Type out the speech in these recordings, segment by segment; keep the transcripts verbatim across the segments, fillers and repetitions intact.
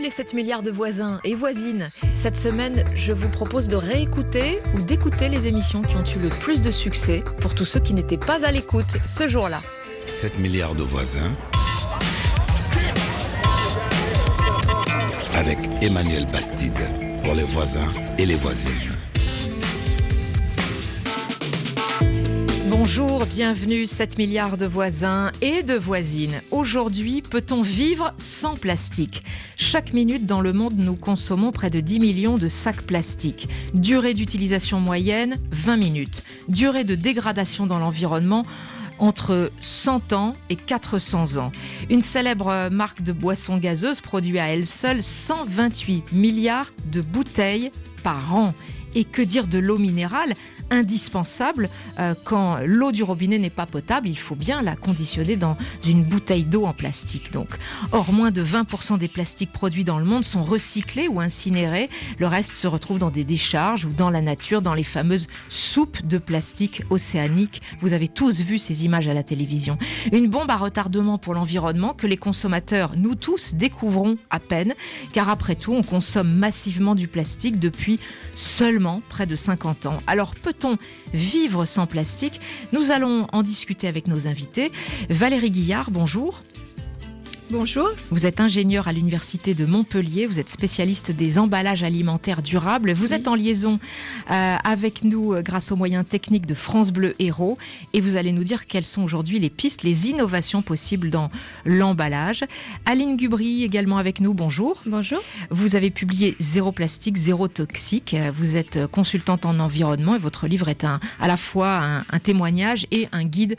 les sept milliards de voisins et voisines. Cette semaine, je vous propose de réécouter ou d'écouter les émissions qui ont eu le plus de succès pour tous ceux qui n'étaient pas à l'écoute ce jour-là. sept milliards de voisins avec Emmanuel Bastide pour les voisins et les voisines. Bonjour, bienvenue, sept milliards de voisins et de voisines. Aujourd'hui, peut-on vivre sans plastique ? Chaque minute dans le monde, nous consommons près de dix millions de sacs plastiques. Durée d'utilisation moyenne, vingt minutes. Durée de dégradation dans l'environnement, entre cent ans et quatre cents ans. Une célèbre marque de boissons gazeuses produit à elle seule cent vingt-huit milliards de bouteilles par an. Et que dire de l'eau minérale ? Indispensable euh, quand l'eau du robinet n'est pas potable, il faut bien la conditionner dans une bouteille d'eau en plastique. Donc, or, moins de vingt pour cent des plastiques produits dans le monde sont recyclés ou incinérés. Le reste se retrouve dans des décharges ou dans la nature, dans les fameuses soupes de plastique océaniques. Vous avez tous vu ces images à la télévision. Une bombe à retardement pour l'environnement que les consommateurs, nous tous, découvrons à peine, car après tout, on consomme massivement du plastique depuis seulement près de cinquante ans. Alors, peut-on vivre sans plastique ? Nous allons en discuter avec nos invités. Valérie Guillard, bonjour. Bonjour. Vous êtes ingénieure à l'université de Montpellier, vous êtes spécialiste des emballages alimentaires durables. Vous oui. êtes en liaison euh, avec nous euh, grâce aux moyens techniques de France Bleu Héros et vous allez nous dire quelles sont aujourd'hui les pistes, les innovations possibles dans l'emballage. Aline Gubry également avec nous, bonjour. Bonjour. Vous avez publié Zéro plastique, zéro toxique. Vous êtes consultante en environnement et votre livre est un, à la fois un, un témoignage et un guide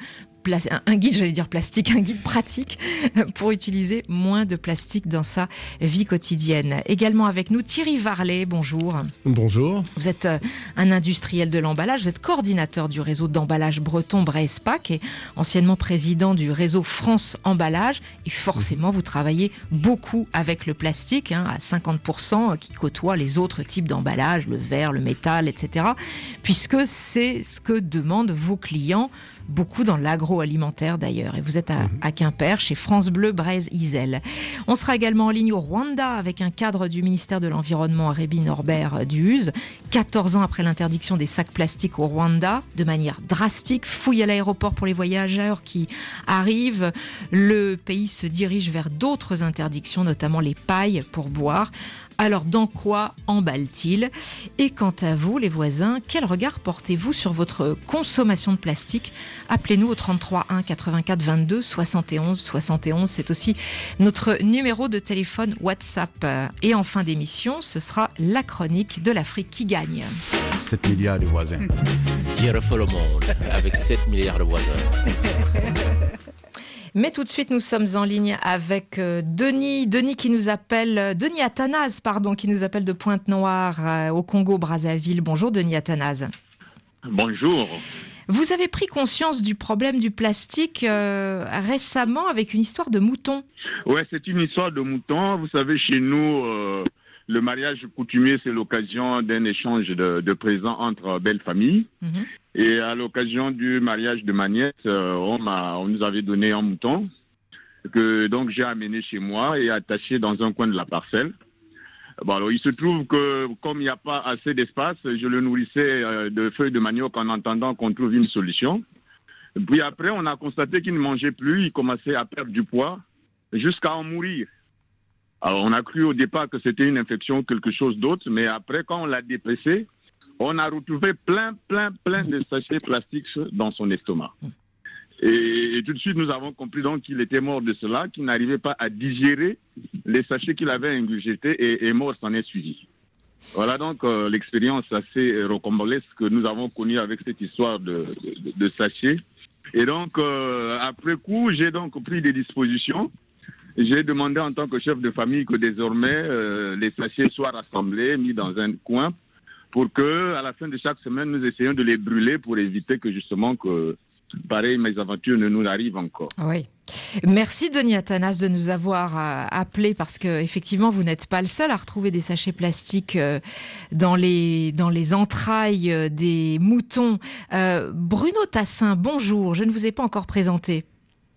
un guide, j'allais dire plastique, un guide pratique pour utiliser moins de plastique dans sa vie quotidienne. Également avec nous, Thierry Varlet, bonjour. Bonjour. Vous êtes un industriel de l'emballage, vous êtes coordinateur du réseau d'emballage breton Braespac et anciennement président du réseau France Emballage. Et forcément, vous travaillez beaucoup avec le plastique, hein, à cinquante pour cent, qui côtoie les autres types d'emballage, le verre, le métal, et cetera, puisque c'est ce que demandent vos clients, beaucoup dans l'agroalimentaire d'ailleurs. Et vous êtes à, à Quimper, chez France Bleu Braise-Isel. On sera également en ligne au Rwanda avec un cadre du ministère de l'Environnement, Rémi Norbert Duhuz. quatorze ans après l'interdiction des sacs plastiques au Rwanda, de manière drastique, fouille à l'aéroport pour les voyageurs qui arrivent. Le pays se dirige vers d'autres interdictions, notamment les pailles pour boire. Alors, dans quoi emballe-t-il ? Et quant à vous, les voisins, quel regard portez-vous sur votre consommation de plastique ? Appelez-nous au trente-trois un quatre-vingt-quatre vingt-deux soixante et onze soixante et onze. C'est aussi notre numéro de téléphone WhatsApp. Et en fin d'émission, ce sera la chronique de l'Afrique qui gagne. sept milliards de voisins. Qui refait le monde avec sept milliards de voisins. Mais tout de suite, nous sommes en ligne avec euh, Denis, Denis qui nous appelle, euh, Denis Athanase, pardon, qui nous appelle de Pointe-Noire euh, au Congo-Brazzaville. Bonjour Denis Athanase. Bonjour. Vous avez pris conscience du problème du plastique euh, récemment avec une histoire de mouton. Oui, c'est une histoire de mouton. Vous savez, chez nous, euh, le mariage coutumier, c'est l'occasion d'un échange de, de présents entre belles familles. Mm-hmm. Et à l'occasion du mariage de ma nièce, euh, on, m'a, on nous avait donné un mouton que donc j'ai amené chez moi et attaché dans un coin de la parcelle. Bon, alors, il se trouve que comme il n'y a pas assez d'espace, je le nourrissais euh, de feuilles de manioc en attendant qu'on trouve une solution. Puis après, on a constaté qu'il ne mangeait plus, il commençait à perdre du poids jusqu'à en mourir. Alors, on a cru au départ que c'était une infection, quelque chose d'autre, mais après, quand on l'a dépecé, on a retrouvé plein, plein, plein de sachets plastiques dans son estomac. Et, et tout de suite, nous avons compris donc qu'il était mort de cela, qu'il n'arrivait pas à digérer les sachets qu'il avait ingurgités et, et mort s'en est suivi. Voilà donc euh, l'expérience assez rocambolesque que nous avons connue avec cette histoire de, de, de sachets. Et donc, euh, après coup, j'ai donc pris des dispositions. J'ai demandé en tant que chef de famille que désormais, euh, les sachets soient rassemblés, mis dans un coin, pour que, à la fin de chaque semaine, nous essayions de les brûler pour éviter que justement que pareil mésaventures ne nous arrivent encore. Oui. Merci Denis Athanase de nous avoir euh, appelés parce que effectivement vous n'êtes pas le seul à retrouver des sachets plastiques euh, dans les dans les entrailles euh, des moutons. Euh, Bruno Tassin, bonjour. Je ne vous ai pas encore présenté.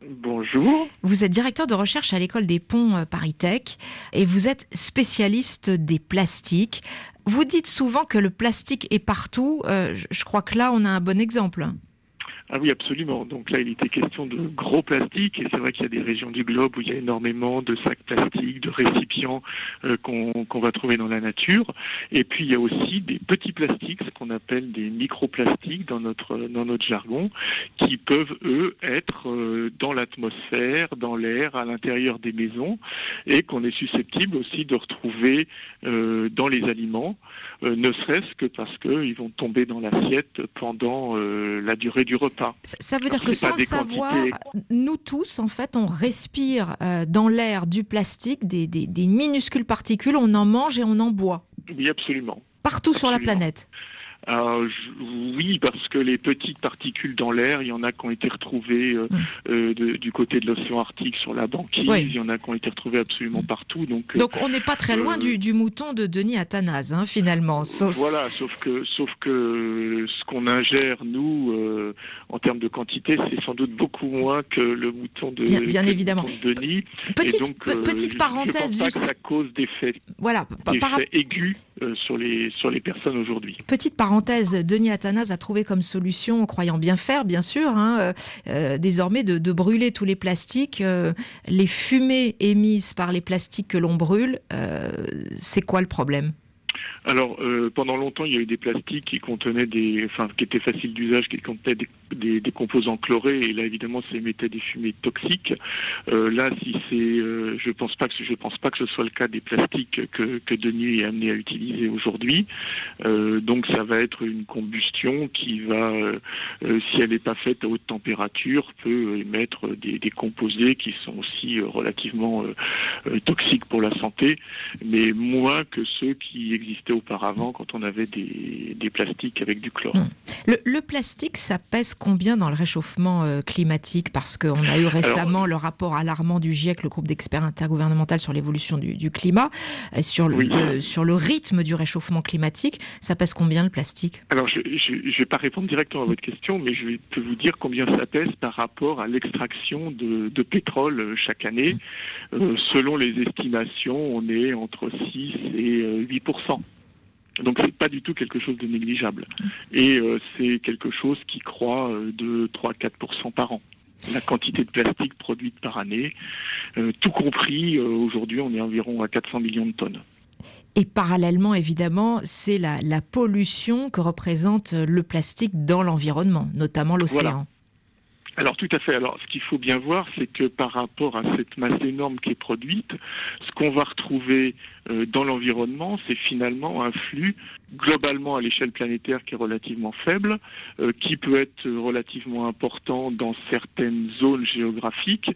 Bonjour. Vous êtes directeur de recherche à l'école des ponts ParisTech et vous êtes spécialiste des plastiques. Vous dites souvent que le plastique est partout. Euh, je crois que là, on a un bon exemple. Ah oui, absolument. Donc là, il était question de gros plastiques, et c'est vrai qu'il y a des régions du globe où il y a énormément de sacs plastiques, de récipients euh, qu'on, qu'on va trouver dans la nature. Et puis il y a aussi des petits plastiques, ce qu'on appelle des microplastiques dans notre dans notre jargon, qui peuvent eux être euh, dans l'atmosphère, dans l'air, à l'intérieur des maisons, et qu'on est susceptible aussi de retrouver euh, dans les aliments, euh, ne serait-ce que parce qu'ils vont tomber dans l'assiette pendant euh, la durée du repas. Ça veut dire que sans savoir, nous tous, en fait, on respire euh, dans l'air du plastique, des, des, des minuscules particules, on en mange et on en boit. Oui, absolument. Partout absolument. Sur la planète. Euh, je, oui, parce que les petites particules dans l'air, il y en a qui ont été retrouvées euh, mmh. euh, de, du côté de l'océan Arctique sur la banquise, oui. Il y en a qui ont été retrouvées absolument partout. Donc, donc on n'est pas très loin euh, du, du mouton de Denis Athanase, hein, finalement. Sauf... Voilà, sauf que, sauf que ce qu'on ingère, nous, euh, en termes de quantité, c'est sans doute beaucoup moins que le mouton de, bien, bien évidemment. Mouton de Denis. Petite, Et donc, euh, petite parenthèse. Je ne pense pas juste... que ça cause d'effets, voilà, d'effets par... aigus euh, sur, les, sur les personnes aujourd'hui. Petite parenthèse. Denis Athanase a trouvé comme solution, croyant bien faire, bien sûr, hein, euh, désormais de, de brûler tous les plastiques. Euh, les fumées émises par les plastiques que l'on brûle, euh, c'est quoi le problème ? Alors, euh, pendant longtemps, il y a eu des plastiques qui contenaient des, enfin, qui étaient faciles d'usage, qui contenaient des, des, des composants chlorés, et là, évidemment, ça émettait des fumées toxiques. Euh, là, si c'est, euh, je pense pas que, je pense pas que ce soit le cas des plastiques que, que Denis est amené à utiliser aujourd'hui. Euh, donc, ça va être une combustion qui va, euh, euh, si elle n'est pas faite à haute température, peut émettre des, des composés qui sont aussi euh, relativement euh, euh, toxiques pour la santé, mais moins que ceux qui existait auparavant quand on avait des, des plastiques avec du chlore. Le, le plastique, ça pèse combien dans le réchauffement euh, climatique ? Parce qu'on a eu récemment Alors, le rapport alarmant du GIEC, le groupe d'experts intergouvernemental sur l'évolution du, du climat, euh, sur, le, oui. le, sur le rythme du réchauffement climatique. Ça pèse combien le plastique ? Alors, je ne vais pas répondre directement à votre question, mais je vais peux vous dire combien ça pèse par rapport à l'extraction de, de pétrole chaque année. Euh, selon les estimations, on est entre six et huit pour cent. Donc c'est pas du tout quelque chose de négligeable. Et euh, c'est quelque chose qui croît euh, de trois à quatre pour cent par an. La quantité de plastique produite par année, euh, tout compris, euh, aujourd'hui on est environ à quatre cents millions de tonnes. Et parallèlement, évidemment, c'est la, la pollution que représente le plastique dans l'environnement, notamment l'océan. Voilà. Alors tout à fait. Alors ce qu'il faut bien voir, c'est que par rapport à cette masse énorme qui est produite, ce qu'on va retrouver euh, dans l'environnement, c'est finalement un flux globalement à l'échelle planétaire qui est relativement faible, euh, qui peut être relativement important dans certaines zones géographiques,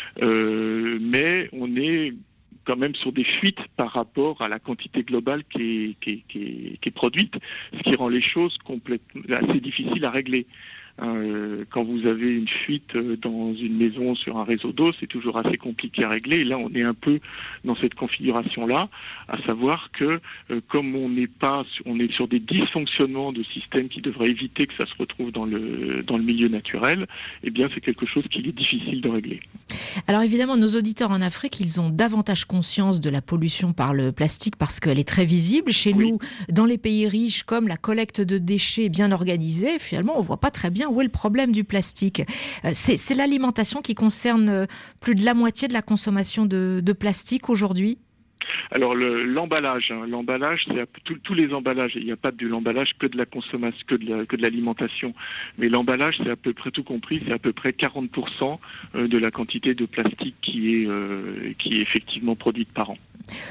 euh, mais on est quand même sur des fuites par rapport à la quantité globale qui est, qui est, qui est, qui est produite, ce qui rend les choses complètement assez difficiles à régler. Euh, quand vous avez une fuite dans une maison sur un réseau d'eau, c'est toujours assez compliqué à régler. Et là, on est un peu dans cette configuration-là, à savoir que euh, comme on n'est pas, on est sur des dysfonctionnements de systèmes qui devraient éviter que ça se retrouve dans le dans le milieu naturel, eh bien, c'est quelque chose qu'il est difficile de régler. Alors évidemment, nos auditeurs en Afrique, ils ont davantage conscience de la pollution par le plastique parce qu'elle est très visible. Chez oui. nous, dans les pays riches, comme la collecte de déchets est bien organisée, finalement, on voit pas très bien où est le problème du plastique. C'est, c'est l'alimentation qui concerne plus de la moitié de la consommation de, de plastique aujourd'hui ? Alors le, l'emballage, hein, l'emballage, c'est tout, tous les emballages. Il n'y a pas de l'emballage que de la consommation, que de, la, que de l'alimentation. Mais l'emballage, c'est à peu près tout compris, c'est à peu près quarante pour cent de la quantité de plastique qui est, euh, qui est effectivement produite par an.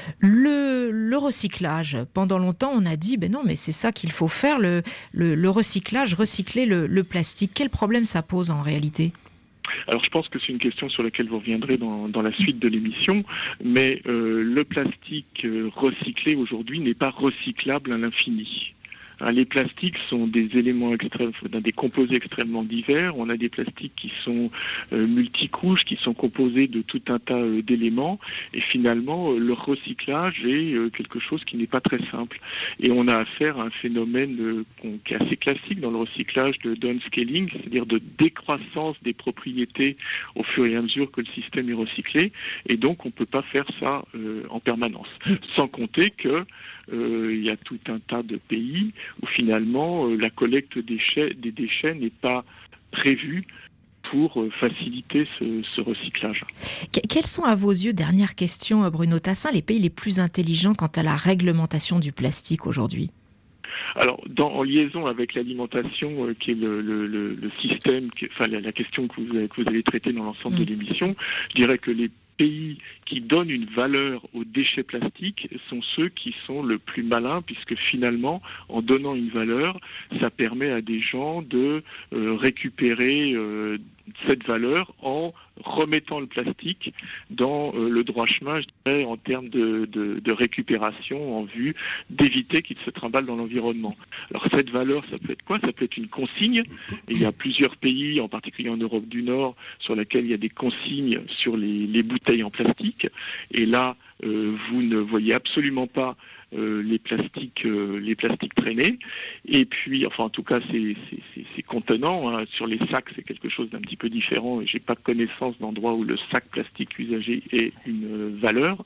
Le, le recyclage, pendant longtemps on a dit ben non mais c'est ça qu'il faut faire, le, le, le recyclage, recycler le, le plastique. Quel problème ça pose en réalité ? Alors je pense que c'est une question sur laquelle vous reviendrez dans, dans la suite de l'émission, mais euh, le plastique euh, recyclé aujourd'hui n'est pas recyclable à l'infini. Hein, les plastiques sont des éléments extrêmes, des composés extrêmement divers. On a des plastiques qui sont euh, multicouches, qui sont composés de tout un tas euh, d'éléments, et finalement, euh, leur recyclage est euh, quelque chose qui n'est pas très simple. Et on a affaire à un phénomène euh, qui est assez classique dans le recyclage de downscaling, c'est-à-dire de décroissance des propriétés au fur et à mesure que le système est recyclé, et donc on ne peut pas faire ça euh, en permanence. Sans compter que euh, il y a tout un tas de pays où finalement euh, la collecte des déchets, des déchets n'est pas prévue pour faciliter ce, ce recyclage. Quels sont à vos yeux, dernière question Bruno Tassin, les pays les plus intelligents quant à la réglementation du plastique aujourd'hui ? Alors, dans, en liaison avec l'alimentation, euh, qui est le, le, le, le système, qui, enfin la, la question que vous, avez, que vous allez traiter dans l'ensemble mmh. de l'émission, je dirais que les pays qui donnent une valeur aux déchets plastiques sont ceux qui sont le plus malins, puisque finalement, en donnant une valeur, ça permet à des gens de euh, récupérer euh, cette valeur en remettant le plastique dans euh, le droit chemin, je dirais, en termes de, de, de récupération, en vue d'éviter qu'il se trimballe dans l'environnement. Alors cette valeur, ça peut être quoi ? Ça peut être une consigne. Et il y a plusieurs pays, en particulier en Europe du Nord, sur lesquels il y a des consignes sur les, les bouteilles en plastique. Et là, euh, vous ne voyez absolument pas Euh, les plastiques, euh, les plastiques traînés, et puis, enfin en tout cas c'est, c'est, c'est, c'est contenant, hein. Sur les sacs c'est quelque chose d'un petit peu différent, et j'ai pas connaissance d'endroit où le sac plastique usagé ait une euh, valeur.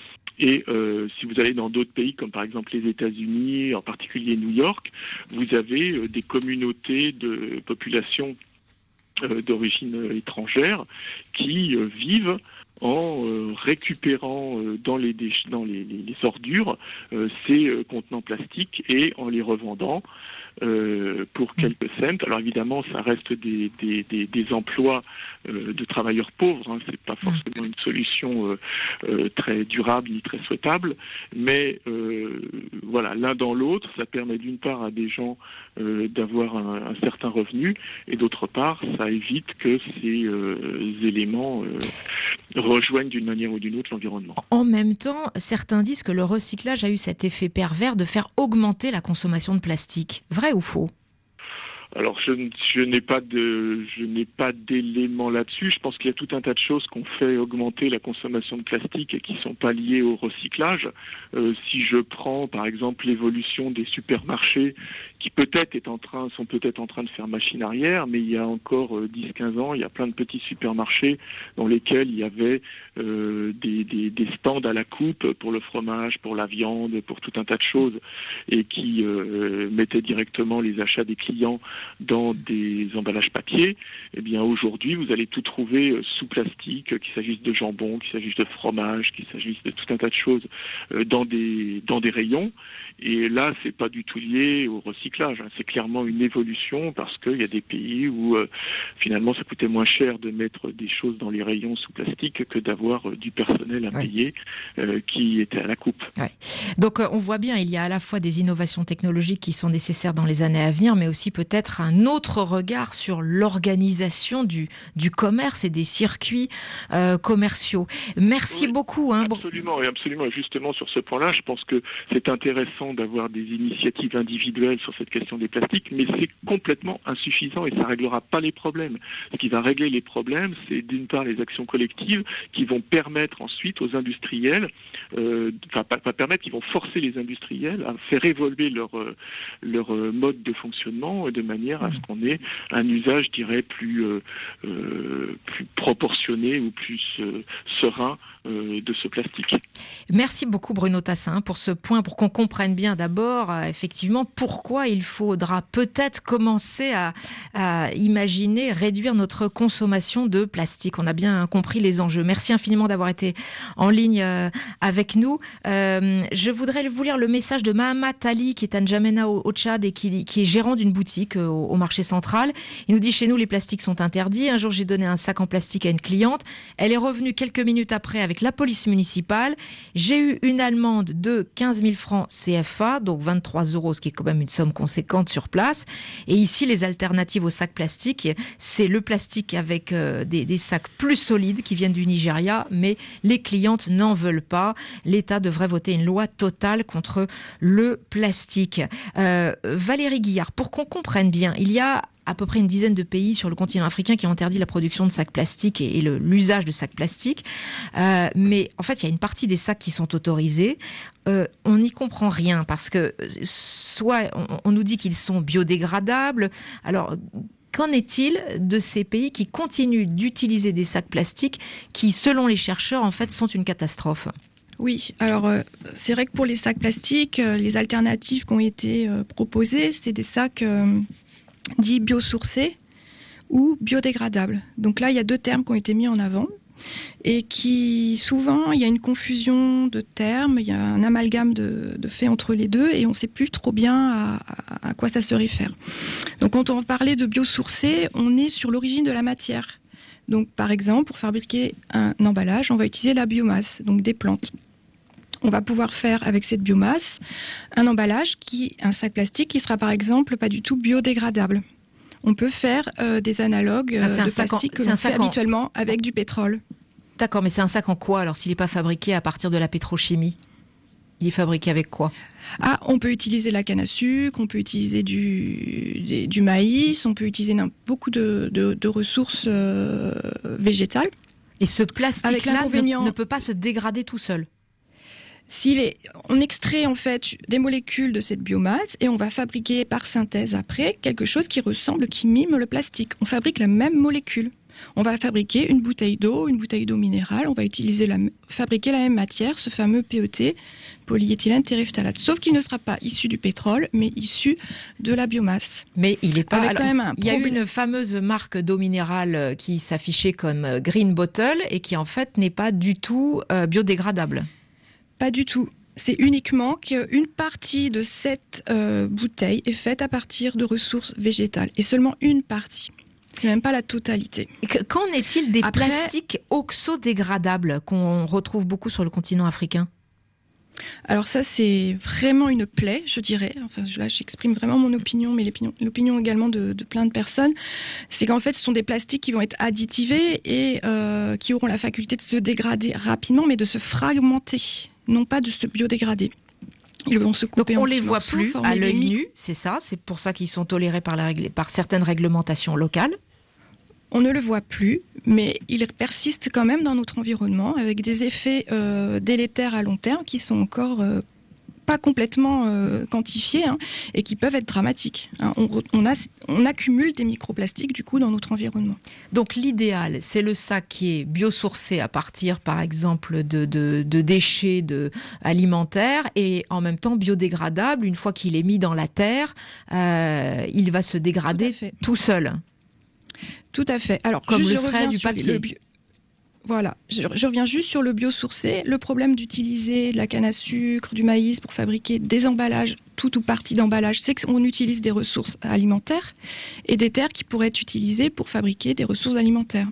Et euh, si vous allez dans d'autres pays, comme par exemple les États-Unis, en particulier New York, vous avez euh, des communautés de population euh, d'origine étrangère qui euh, vivent en euh, récupérant euh, dans, les, déch- dans les, les, les ordures euh, ces euh, contenants plastiques et en les revendant euh, pour quelques cents. Alors évidemment, ça reste des, des, des, des emplois euh, de travailleurs pauvres, hein. C'est pas forcément une solution euh, euh, très durable ni très souhaitable, mais euh, voilà, l'un dans l'autre, ça permet d'une part à des gens euh, d'avoir un, un certain revenu, et d'autre part, ça évite que ces euh, éléments euh, rejoignent d'une manière ou d'une autre l'environnement. En même temps, certains disent que le recyclage a eu cet effet pervers de faire augmenter la consommation de plastique. Vrai ou faux ? Alors je, je n'ai pas de, je n'ai pas d'éléments là-dessus. Je pense qu'il y a tout un tas de choses qui ont fait augmenter la consommation de plastique et qui ne sont pas liées au recyclage. Euh, si je prends par exemple l'évolution des supermarchés, qui peut-être est en train, sont peut-être en train de faire machine arrière, mais il y a encore euh, dix à quinze ans, il y a plein de petits supermarchés dans lesquels il y avait euh, des, des, des stands à la coupe pour le fromage, pour la viande, pour tout un tas de choses, et qui euh, mettaient directement les achats des clients dans des emballages papier. Eh bien aujourd'hui, vous allez tout trouver sous plastique, qu'il s'agisse de jambon, qu'il s'agisse de fromage, qu'il s'agisse de tout un tas de choses dans des, dans des rayons. Et là, c'est pas du tout lié au recyclage, hein. C'est clairement une évolution, parce qu'il y a des pays où euh, finalement ça coûtait moins cher de mettre des choses dans les rayons sous plastique que d'avoir euh, du personnel à ouais. payer euh, qui était à la coupe. Ouais. Donc euh, on voit bien, il y a à la fois des innovations technologiques qui sont nécessaires dans les années à venir, mais aussi peut-être un autre regard sur l'organisation du, du commerce et des circuits euh, commerciaux. Merci oui, beaucoup. Hein. Absolument, et absolument. Justement sur ce point-là, je pense que c'est intéressant d'avoir des initiatives individuelles sur cette question des plastiques, mais c'est complètement insuffisant et ça ne réglera pas les problèmes. Ce qui va régler les problèmes, c'est d'une part les actions collectives qui vont permettre ensuite aux industriels, euh, enfin pas, pas permettre, qui vont forcer les industriels à faire évoluer leur, leur mode de fonctionnement de manière à ce qu'on ait un usage, je dirais, plus, euh, euh, plus proportionné ou plus euh, serein euh, de ce plastique. Merci beaucoup Bruno Tassin pour ce point, pour qu'on comprenne bien d'abord euh, effectivement pourquoi il faudra peut-être commencer à, à imaginer réduire notre consommation de plastique. On a bien compris les enjeux. Merci infiniment d'avoir été en ligne euh, avec nous. Euh, je voudrais vous lire le message de Mahamat Ali qui est à N'Djamena au, au Tchad et qui, qui est gérant d'une boutique euh, au, au marché central. Il nous dit, chez nous, les plastiques sont interdits. Un jour, j'ai donné un sac en plastique à une cliente. Elle est revenue quelques minutes après avec la police municipale. J'ai eu une amende de quinze mille francs C F A, donc vingt-trois euros, ce qui est quand même une somme conséquente sur place. Et ici, les alternatives aux sacs plastiques, c'est le plastique avec euh, des, des sacs plus solides qui viennent du Nigeria, mais les clientes n'en veulent pas. L'État devrait voter une loi totale contre le plastique. Euh, Valérie Guillard, pour qu'on comprenne bien, il y a à peu près une dizaine de pays sur le continent africain qui ont interdit la production de sacs plastiques et, et le, l'usage de sacs plastiques. Euh, mais en fait, il y a une partie des sacs qui sont autorisés. Euh, on n'y comprend rien parce que soit on, on nous dit qu'ils sont biodégradables. Alors, qu'en est-il de ces pays qui continuent d'utiliser des sacs plastiques qui, selon les chercheurs, en fait, sont une catastrophe ? Oui, alors euh, c'est vrai que pour les sacs plastiques, euh, les alternatives qui ont été euh, proposées, c'est des sacs euh, dits biosourcés ou biodégradables. Donc là, il y a deux termes qui ont été mis en avant et qui, souvent, il y a une confusion de termes, il y a un amalgame de, de faits entre les deux et on ne sait plus trop bien à, à, à quoi ça se réfère. Donc quand on parlait de biosourcés, on est sur l'origine de la matière. Donc par exemple, pour fabriquer un emballage, on va utiliser la biomasse, donc des plantes. On va pouvoir faire avec cette biomasse un emballage, qui, un sac plastique qui sera par exemple pas du tout biodégradable. On peut faire euh, des analogues euh, ah, de plastique en, que l'on fait habituellement en... avec du pétrole. D'accord, mais c'est un sac en quoi alors s'il n'est pas fabriqué à partir de la pétrochimie ? Il est fabriqué avec quoi ? Ah, on peut utiliser la canne à sucre, on peut utiliser du, du, du maïs, on peut utiliser beaucoup de, de, de ressources euh, végétales. Et ce plastique-là ne, ne peut pas se dégrader tout seul ? S'il est, on extrait en fait des molécules de cette biomasse et on va fabriquer par synthèse après quelque chose qui ressemble, qui mime le plastique. On fabrique la même molécule. On va fabriquer une bouteille d'eau, une bouteille d'eau minérale, on va utiliser la, fabriquer la même matière, ce fameux P E T, polyéthylène terephthalate. Sauf qu'il ne sera pas issu du pétrole, mais issu de la biomasse. Mais il est pas. Avec Alors, quand même un il y a eu une fameuse marque d'eau minérale qui s'affichait comme Green Bottle et qui en fait n'est pas du tout euh, biodégradable. Pas du tout. C'est uniquement qu'une partie de cette euh, bouteille est faite à partir de ressources végétales. Et seulement une partie. C'est même pas la totalité. Qu'en est-il des Après, plastiques oxodégradables qu'on retrouve beaucoup sur le continent africain ? Alors ça, c'est vraiment une plaie, je dirais. Enfin, là, j'exprime vraiment mon opinion, mais l'opinion, l'opinion également de, de plein de personnes. C'est qu'en fait, ce sont des plastiques qui vont être additivés et euh, qui auront la faculté de se dégrader rapidement, mais de se fragmenter, non pas de se biodégrader. Ils vont se couper. Donc on les voit plus à l'œil nu, c'est ça. C'est pour ça qu'ils sont tolérés par, la, par certaines réglementations locales. On ne le voit plus, mais il persiste quand même dans notre environnement avec des effets euh, délétères à long terme qui sont encore euh, pas complètement euh, quantifiés hein, et qui peuvent être dramatiques. Hein. On, on, a, on accumule des microplastiques du coup dans notre environnement. Donc l'idéal, c'est le sac qui est biosourcé à partir par exemple de, de, de déchets de, alimentaires et en même temps biodégradable. Une fois qu'il est mis dans la terre, euh, il va se dégrader tout, tout seul. Tout à fait. Alors, comme le serait du papier. Bio... Voilà, je, je reviens juste sur le biosourcé. Le problème d'utiliser de la canne à sucre, du maïs pour fabriquer des emballages, tout ou partie d'emballage, c'est qu'on utilise des ressources alimentaires et des terres qui pourraient être utilisées pour fabriquer des ressources alimentaires.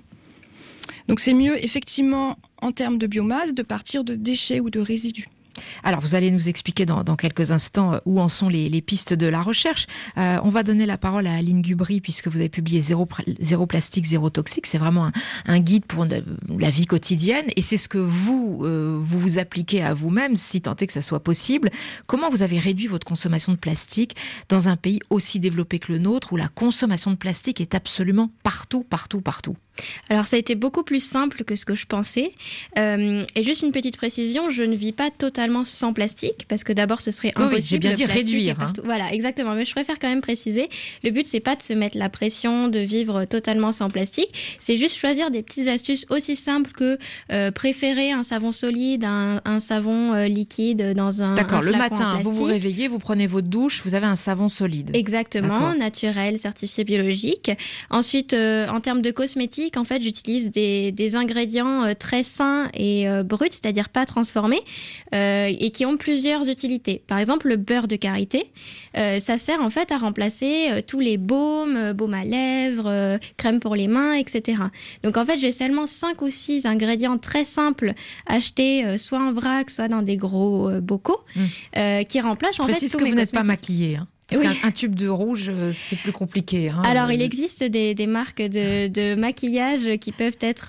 Donc c'est mieux, effectivement, en termes de biomasse, de partir de déchets ou de résidus. Alors, vous allez nous expliquer dans, dans quelques instants où en sont les, les pistes de la recherche. Euh, on va donner la parole à Aline Gubry, puisque vous avez publié Zéro, Zéro plastique, Zéro toxique. C'est vraiment un, un guide pour la vie quotidienne. Et c'est ce que vous, euh, vous vous appliquez à vous-même, si tant est que ça soit possible. Comment vous avez réduit votre consommation de plastique dans un pays aussi développé que le nôtre, où la consommation de plastique est absolument partout, partout, partout ? Alors ça a été beaucoup plus simple que ce que je pensais. Euh, et juste une petite précision, je ne vis pas totalement sans plastique, parce que d'abord ce serait impossible. Oui, j'ai bien dit réduire. Hein. Voilà, exactement. Mais je préfère quand même préciser, le but c'est pas de se mettre la pression de vivre totalement sans plastique, c'est juste choisir des petites astuces aussi simples que euh, préférer un savon solide, un, un savon euh, liquide dans un D'accord, un le matin, vous vous réveillez, vous prenez votre douche, vous avez un savon solide. Exactement, D'accord. naturel, certifié biologique. Ensuite, euh, en termes de cosmétiques, en fait, j'utilise des, des ingrédients euh, très sains et euh, bruts, c'est-à-dire pas transformés. Euh, euh, et qui ont plusieurs utilités. Par exemple, le beurre de karité, euh, ça sert en fait à remplacer euh, tous les baumes, euh, baumes à lèvres, euh, crème pour les mains, et cetera. Donc en fait, j'ai seulement cinq ou six ingrédients très simples achetés euh, soit en vrac, soit dans des gros euh, bocaux, mmh. euh, qui remplacent en fait tous mes précise que vous n'êtes pas maquillée, hein. Parce oui. qu'un tube de rouge, c'est plus compliqué. Hein. Alors, il existe des, des marques de, de maquillage qui peuvent être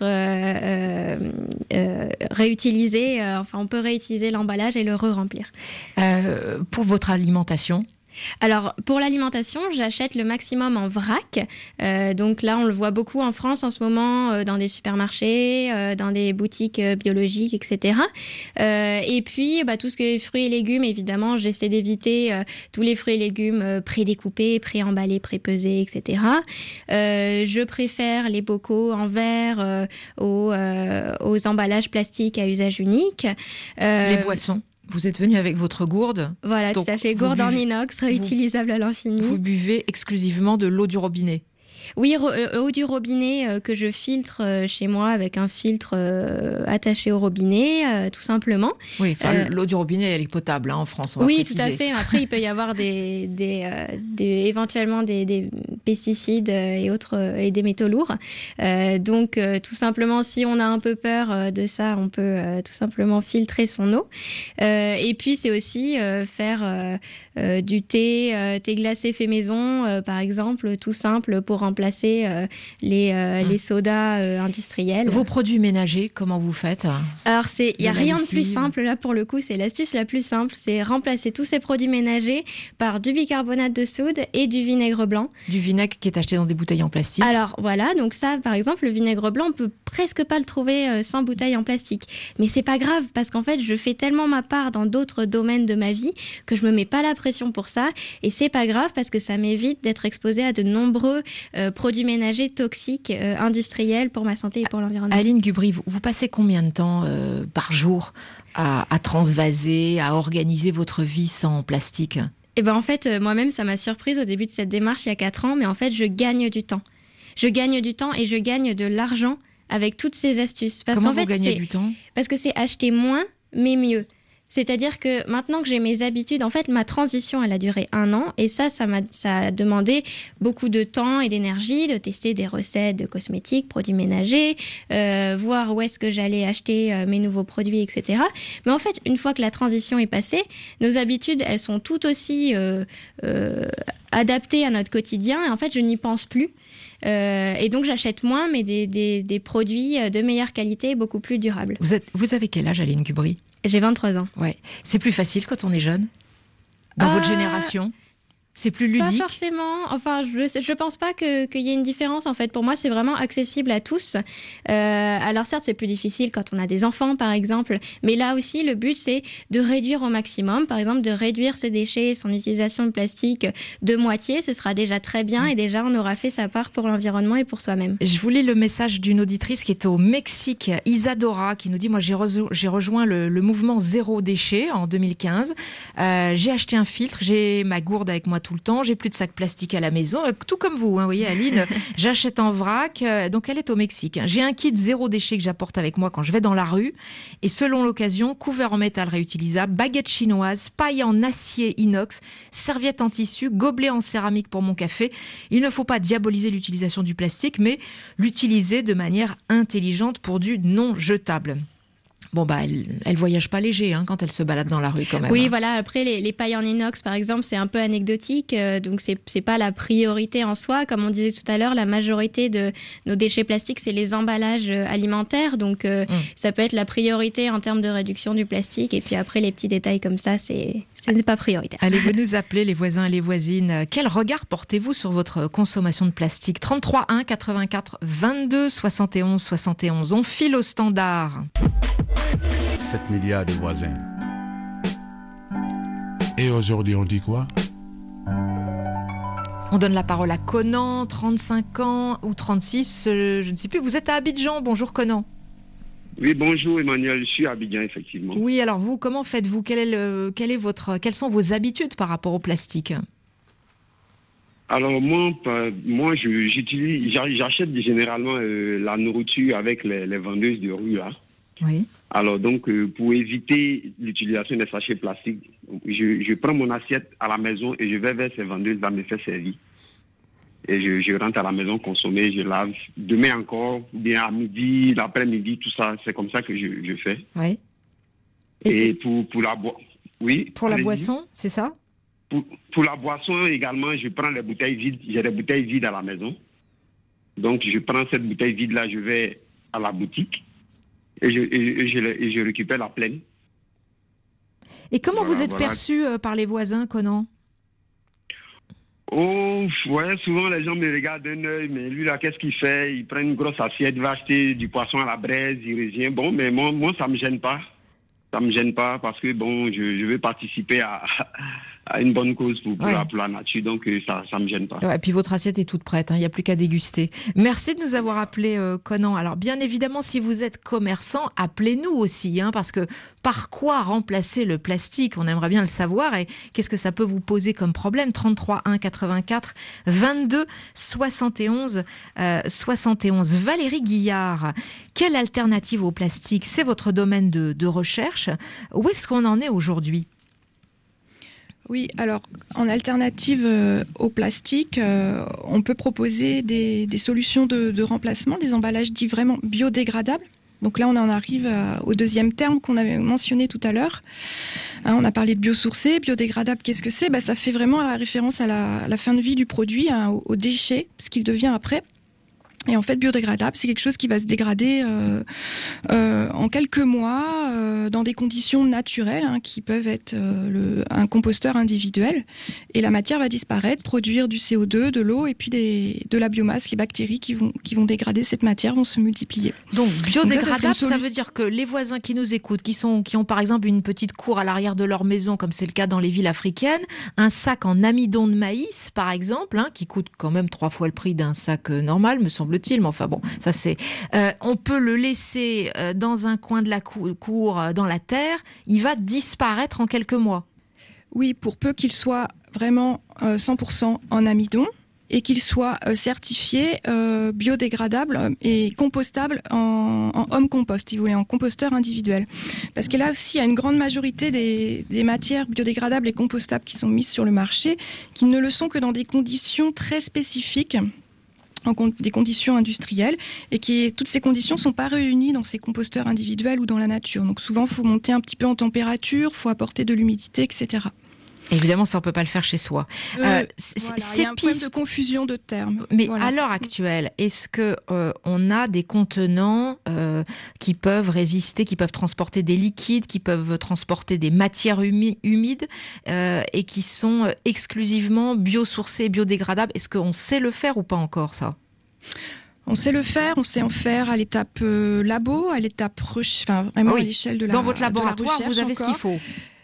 euh, euh, réutilisées. Euh, enfin, on peut réutiliser l'emballage et le re-remplir. Euh, pour votre alimentation ? Alors, pour l'alimentation, j'achète le maximum en vrac. Euh, donc là, on le voit beaucoup en France en ce moment, euh, dans des supermarchés, euh, dans des boutiques euh, biologiques, et cetera. Euh, et puis, bah, tout ce qui est fruits et légumes, évidemment, j'essaie d'éviter euh, tous les fruits et légumes euh, pré-découpés, pré-emballés, pré-pesés, et cetera. Euh, je préfère les bocaux en verre euh, aux, euh, aux emballages plastiques à usage unique. Euh, les boissons ? Vous êtes venu avec votre gourde. Voilà, donc, tout à fait. Gourde buvez, en inox, réutilisable vous, à l'infini. Vous buvez exclusivement de l'eau du robinet ? Oui, ro- eau du robinet euh, que je filtre euh, chez moi avec un filtre euh, attaché au robinet, euh, tout simplement. Oui, enfin, euh, l'eau du robinet, elle est potable hein, en France, on va oui, préciser. Tout à fait. Après, il peut y avoir des, des, euh, des, éventuellement des, des pesticides et autres, euh, et des métaux lourds. Euh, donc, euh, tout simplement, si on a un peu peur euh, de ça, on peut euh, tout simplement filtrer son eau. Euh, et puis, c'est aussi euh, faire euh, euh, du thé, euh, thé glacé fait maison, euh, par exemple, tout simple pour remplacer euh, les, euh, mmh. les sodas euh, industriels. Vos produits ménagers, comment vous faites ? Alors, il n'y a rien de plus simple, là, pour le coup, c'est l'astuce la plus simple, c'est remplacer tous ces produits ménagers par du bicarbonate de soude et du vinaigre blanc. Du vinaigre qui est acheté dans des bouteilles en plastique. Alors, voilà, donc ça, par exemple, le vinaigre blanc, on peut presque pas le trouver euh, sans bouteille en plastique. Mais c'est pas grave, parce qu'en fait, je fais tellement ma part dans d'autres domaines de ma vie que je me mets pas la pression pour ça, et c'est pas grave, parce que ça m'évite d'être exposée à de nombreux euh, produits ménagers toxiques, euh, industriels pour ma santé et pour l'environnement. Aline Gubry, vous, vous passez combien de temps euh, par jour à, à transvaser, à organiser votre vie sans plastique ? Eh ben en fait, euh, moi-même, ça m'a surprise au début de cette démarche il y a quatre ans, mais en fait, je gagne du temps. Je gagne du temps et je gagne de l'argent avec toutes ces astuces. Parce Comment qu'en vous fait, gagnez c'est... du temps ? Parce que c'est acheter moins, mais mieux. C'est-à-dire que maintenant que j'ai mes habitudes, en fait, ma transition, elle a duré un an. Et ça, ça m'a ça a demandé beaucoup de temps et d'énergie, de tester des recettes de cosmétiques, produits ménagers, euh, voir où est-ce que j'allais acheter euh, mes nouveaux produits, et cetera. Mais en fait, une fois que la transition est passée, nos habitudes, elles sont tout aussi euh, euh, adaptées à notre quotidien. Et en fait, je n'y pense plus. Euh, et donc, j'achète moins, mais des, des, des produits de meilleure qualité et beaucoup plus durables. Vous, êtes, vous avez quel âge, Aline Gubry ? J'ai vingt-trois ans. Ouais. C'est plus facile quand on est jeune ? Dans euh... votre génération ? C'est plus ludique ? Pas forcément. Enfin, je je pense pas que qu'il y ait une différence. En fait, pour moi, c'est vraiment accessible à tous. Euh, alors certes, c'est plus difficile quand on a des enfants, par exemple. Mais là aussi, le but, c'est de réduire au maximum. Par exemple, de réduire ses déchets, son utilisation de plastique de moitié. Ce sera déjà très bien. Et déjà, on aura fait sa part pour l'environnement et pour soi-même. Je vous lis le message d'une auditrice qui est au Mexique, Isadora, qui nous dit « Moi, j'ai, re- j'ai rejoint le, le mouvement Zéro Déchet en deux mille quinze. Euh, j'ai acheté un filtre, j'ai ma gourde avec moi tout le temps, j'ai plus de sacs plastiques à la maison, tout comme vous, hein, vous voyez Aline, j'achète en vrac, euh, donc elle est au Mexique. J'ai un kit zéro déchet que j'apporte avec moi quand je vais dans la rue, et selon l'occasion, couvert en métal réutilisable, baguette chinoise, paille en acier inox, serviette en tissu, gobelet en céramique pour mon café. Il ne faut pas diaboliser l'utilisation du plastique, mais l'utiliser de manière intelligente pour du non jetable. Bon, bah, elle, elle voyage pas léger hein, quand elle se balade dans la rue quand même. Oui, hein. voilà. Après, les, les pailles en inox, par exemple, c'est un peu anecdotique. Euh, donc, c'est, c'est pas la priorité en soi. Comme on disait tout à l'heure, la majorité de nos déchets plastiques, c'est les emballages alimentaires. Donc, euh, mmh. ça peut être la priorité en termes de réduction du plastique. Et puis après, les petits détails comme ça, c'est... ce n'est pas prioritaire. Allez-vous nous appeler, les voisins et les voisines. Quel regard portez-vous sur votre consommation de plastique ? trente-trois un quatre-vingt-quatre vingt-deux soixante et onze soixante et onze. On file au standard. sept milliards de voisins. Et aujourd'hui, on dit quoi ? On donne la parole à Conan, trente-cinq ans ou trente-six, euh, je ne sais plus. Vous êtes à Abidjan. Bonjour Conan. Oui, bonjour Emmanuel, je suis à Abidjan, effectivement. Oui, alors vous, comment faites-vous ? Quel est le, quel est votre, quelles sont vos habitudes par rapport au plastique ? Alors moi, moi je, j'utilise, j'achète généralement euh, la nourriture avec les, les vendeuses de rue là. Oui. Alors donc, euh, pour éviter l'utilisation des sachets plastiques, je, je prends mon assiette à la maison et je vais vers ces vendeuses là me faire servir. Et je, je rentre à la maison consommer, je lave. Demain encore, ou bien à midi, l'après-midi, tout ça, c'est comme ça que je, je fais. Oui. Et, et pour, pour la boisson, oui. Pour la boisson, c'est ça? Pour, pour la boisson également, je prends les bouteilles vides. J'ai des bouteilles vides à la maison. Donc, je prends cette bouteille vide-là, je vais à la boutique et je, et, et je, et je récupère la pleine. Et comment voilà, vous êtes voilà. perçu euh, par les voisins, Conan? Oh, ouais, souvent les gens me regardent d'un œil, mais lui là, qu'est-ce qu'il fait? Il prend une grosse assiette, il va acheter du poisson à la braise, il revient. Bon, mais moi, moi ça me gêne pas. Ça me gêne pas parce que bon, je, je veux participer à, à une bonne cause pour, pour, ouais. la, pour la nature, donc ça ça me gêne pas. Ouais, et puis votre assiette est toute prête, il hein, n'y a plus qu'à déguster. Merci de nous avoir appelé euh, Conan. Alors bien évidemment, si vous êtes commerçant, appelez-nous aussi, hein, parce que par quoi remplacer le plastique? On aimerait bien le savoir, et qu'est-ce que ça peut vous poser comme problème? trente-trois un quatre-vingt-quatre vingt-deux soixante et onze euh, soixante et onze. Valérie Guillard, quelle alternative au plastique? C'est votre domaine de, de recherche. Où est-ce qu'on en est aujourd'hui? Oui, alors en alternative euh, au plastique, euh, on peut proposer des, des solutions de, de remplacement, des emballages dits vraiment biodégradables. Donc là, on en arrive à, au deuxième terme qu'on avait mentionné tout à l'heure. Hein, on a parlé de biosourcé, biodégradable, qu'est-ce que c'est? Bah, ça fait vraiment la référence à la, à la fin de vie du produit, hein, aux, aux déchets, ce qu'il devient après. Et en fait, biodégradable, c'est quelque chose qui va se dégrader euh, euh, en quelques mois euh, dans des conditions naturelles, hein, qui peuvent être euh, le, un composteur individuel. Et la matière va disparaître, produire du C O deux, de l'eau et puis des, de la biomasse. Les bactéries qui vont, qui vont dégrader cette matière vont se multiplier. Donc biodégradable, Donc ça, ça, ça veut dire que les voisins qui nous écoutent, qui, sont, qui ont par exemple une petite cour à l'arrière de leur maison, comme c'est le cas dans les villes africaines, un sac en amidon de maïs, par exemple, hein, qui coûte quand même trois fois le prix d'un sac normal, me semble mais enfin bon, ça c'est. Euh, on peut le laisser euh, dans un coin de la cou- cour, euh, dans la terre, il va disparaître en quelques mois. Oui, pour peu qu'il soit vraiment euh, cent pour cent en amidon et qu'il soit euh, certifié euh, biodégradable et compostable en, en home compost, si vous voulez, en composteur individuel. Parce que là aussi, il y a une grande majorité des, des matières biodégradables et compostables qui sont mises sur le marché, qui ne le sont que dans des conditions très spécifiques, en des conditions industrielles, et qui toutes ces conditions ne sont pas réunies dans ces composteurs individuels ou dans la nature. Donc souvent, il faut monter un petit peu en température, il faut apporter de l'humidité, et cetera. Évidemment, ça on peut pas le faire chez soi. Euh, euh, voilà, il y a un problème de confusion de termes. Mais voilà. À l'heure actuelle, est-ce que euh, on a des contenants euh, qui peuvent résister, qui peuvent transporter des liquides, qui peuvent transporter des matières humi- humides euh, et qui sont exclusivement biosourcés, biodégradables? Est-ce qu'on sait le faire ou pas encore ça? On sait le faire, on sait en faire à l'étape euh, labo, à l'étape recherche, enfin vraiment oui. à l'échelle de la. Dans votre laboratoire, vous avez encore. ce qu'il faut.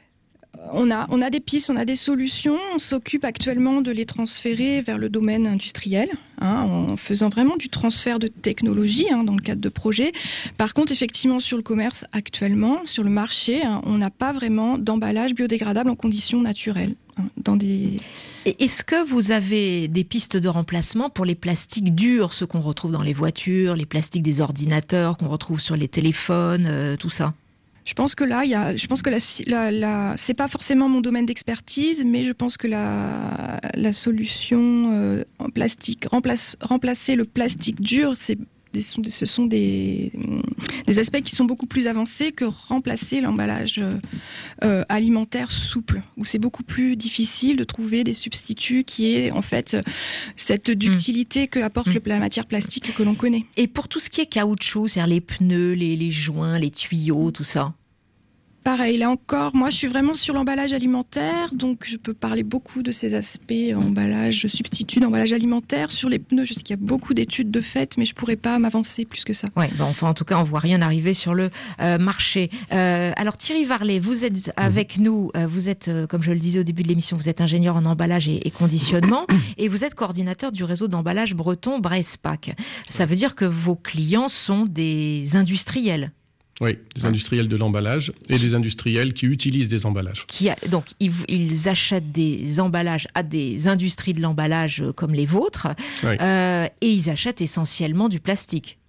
On a, on a des pistes, on a des solutions. On s'occupe actuellement de les transférer vers le domaine industriel, hein, en faisant vraiment du transfert de technologie, hein, dans le cadre de projets. Par contre, effectivement, sur le commerce actuellement, sur le marché, hein, on n'a pas vraiment d'emballage biodégradable en conditions naturelles. Hein, dans des... Et est-ce que vous avez des pistes de remplacement pour les plastiques durs, ceux qu'on retrouve dans les voitures, les plastiques des ordinateurs, qu'on retrouve sur les téléphones, euh, tout ça? Je pense que là, il y a, je pense que la, la, la, c'est pas forcément mon domaine d'expertise, mais je pense que la, la solution euh, en plastique, remplace, remplacer le plastique dur, c'est, des, ce sont des, des aspects qui sont beaucoup plus avancés que remplacer l'emballage euh, alimentaire souple, où c'est beaucoup plus difficile de trouver des substituts qui aient en fait cette ductilité que apporte mmh. le, la matière plastique que l'on connaît. Et pour tout ce qui est caoutchouc, c'est-à-dire les pneus, les, les joints, les tuyaux, tout ça? Pareil, là encore, moi je suis vraiment sur l'emballage alimentaire, donc je peux parler beaucoup de ces aspects, emballage, substitut d'emballage alimentaire. Sur les pneus, je sais qu'il y a beaucoup d'études de fait, mais je ne pourrais pas m'avancer plus que ça. Oui, bon, enfin en tout cas, on ne voit rien arriver sur le euh, marché. Euh, alors Thierry Varlet, vous êtes avec nous, euh, vous êtes, euh, comme je le disais au début de l'émission, vous êtes ingénieur en emballage et, et conditionnement, et vous êtes coordinateur du réseau d'emballage breton Brespac. Ça veut dire que vos clients sont des industriels? Oui, des industriels de l'emballage et des industriels qui utilisent des emballages. Qui a, donc, ils, ils achètent des emballages à des industries de l'emballage comme les vôtres, oui. euh, et ils achètent essentiellement du plastique.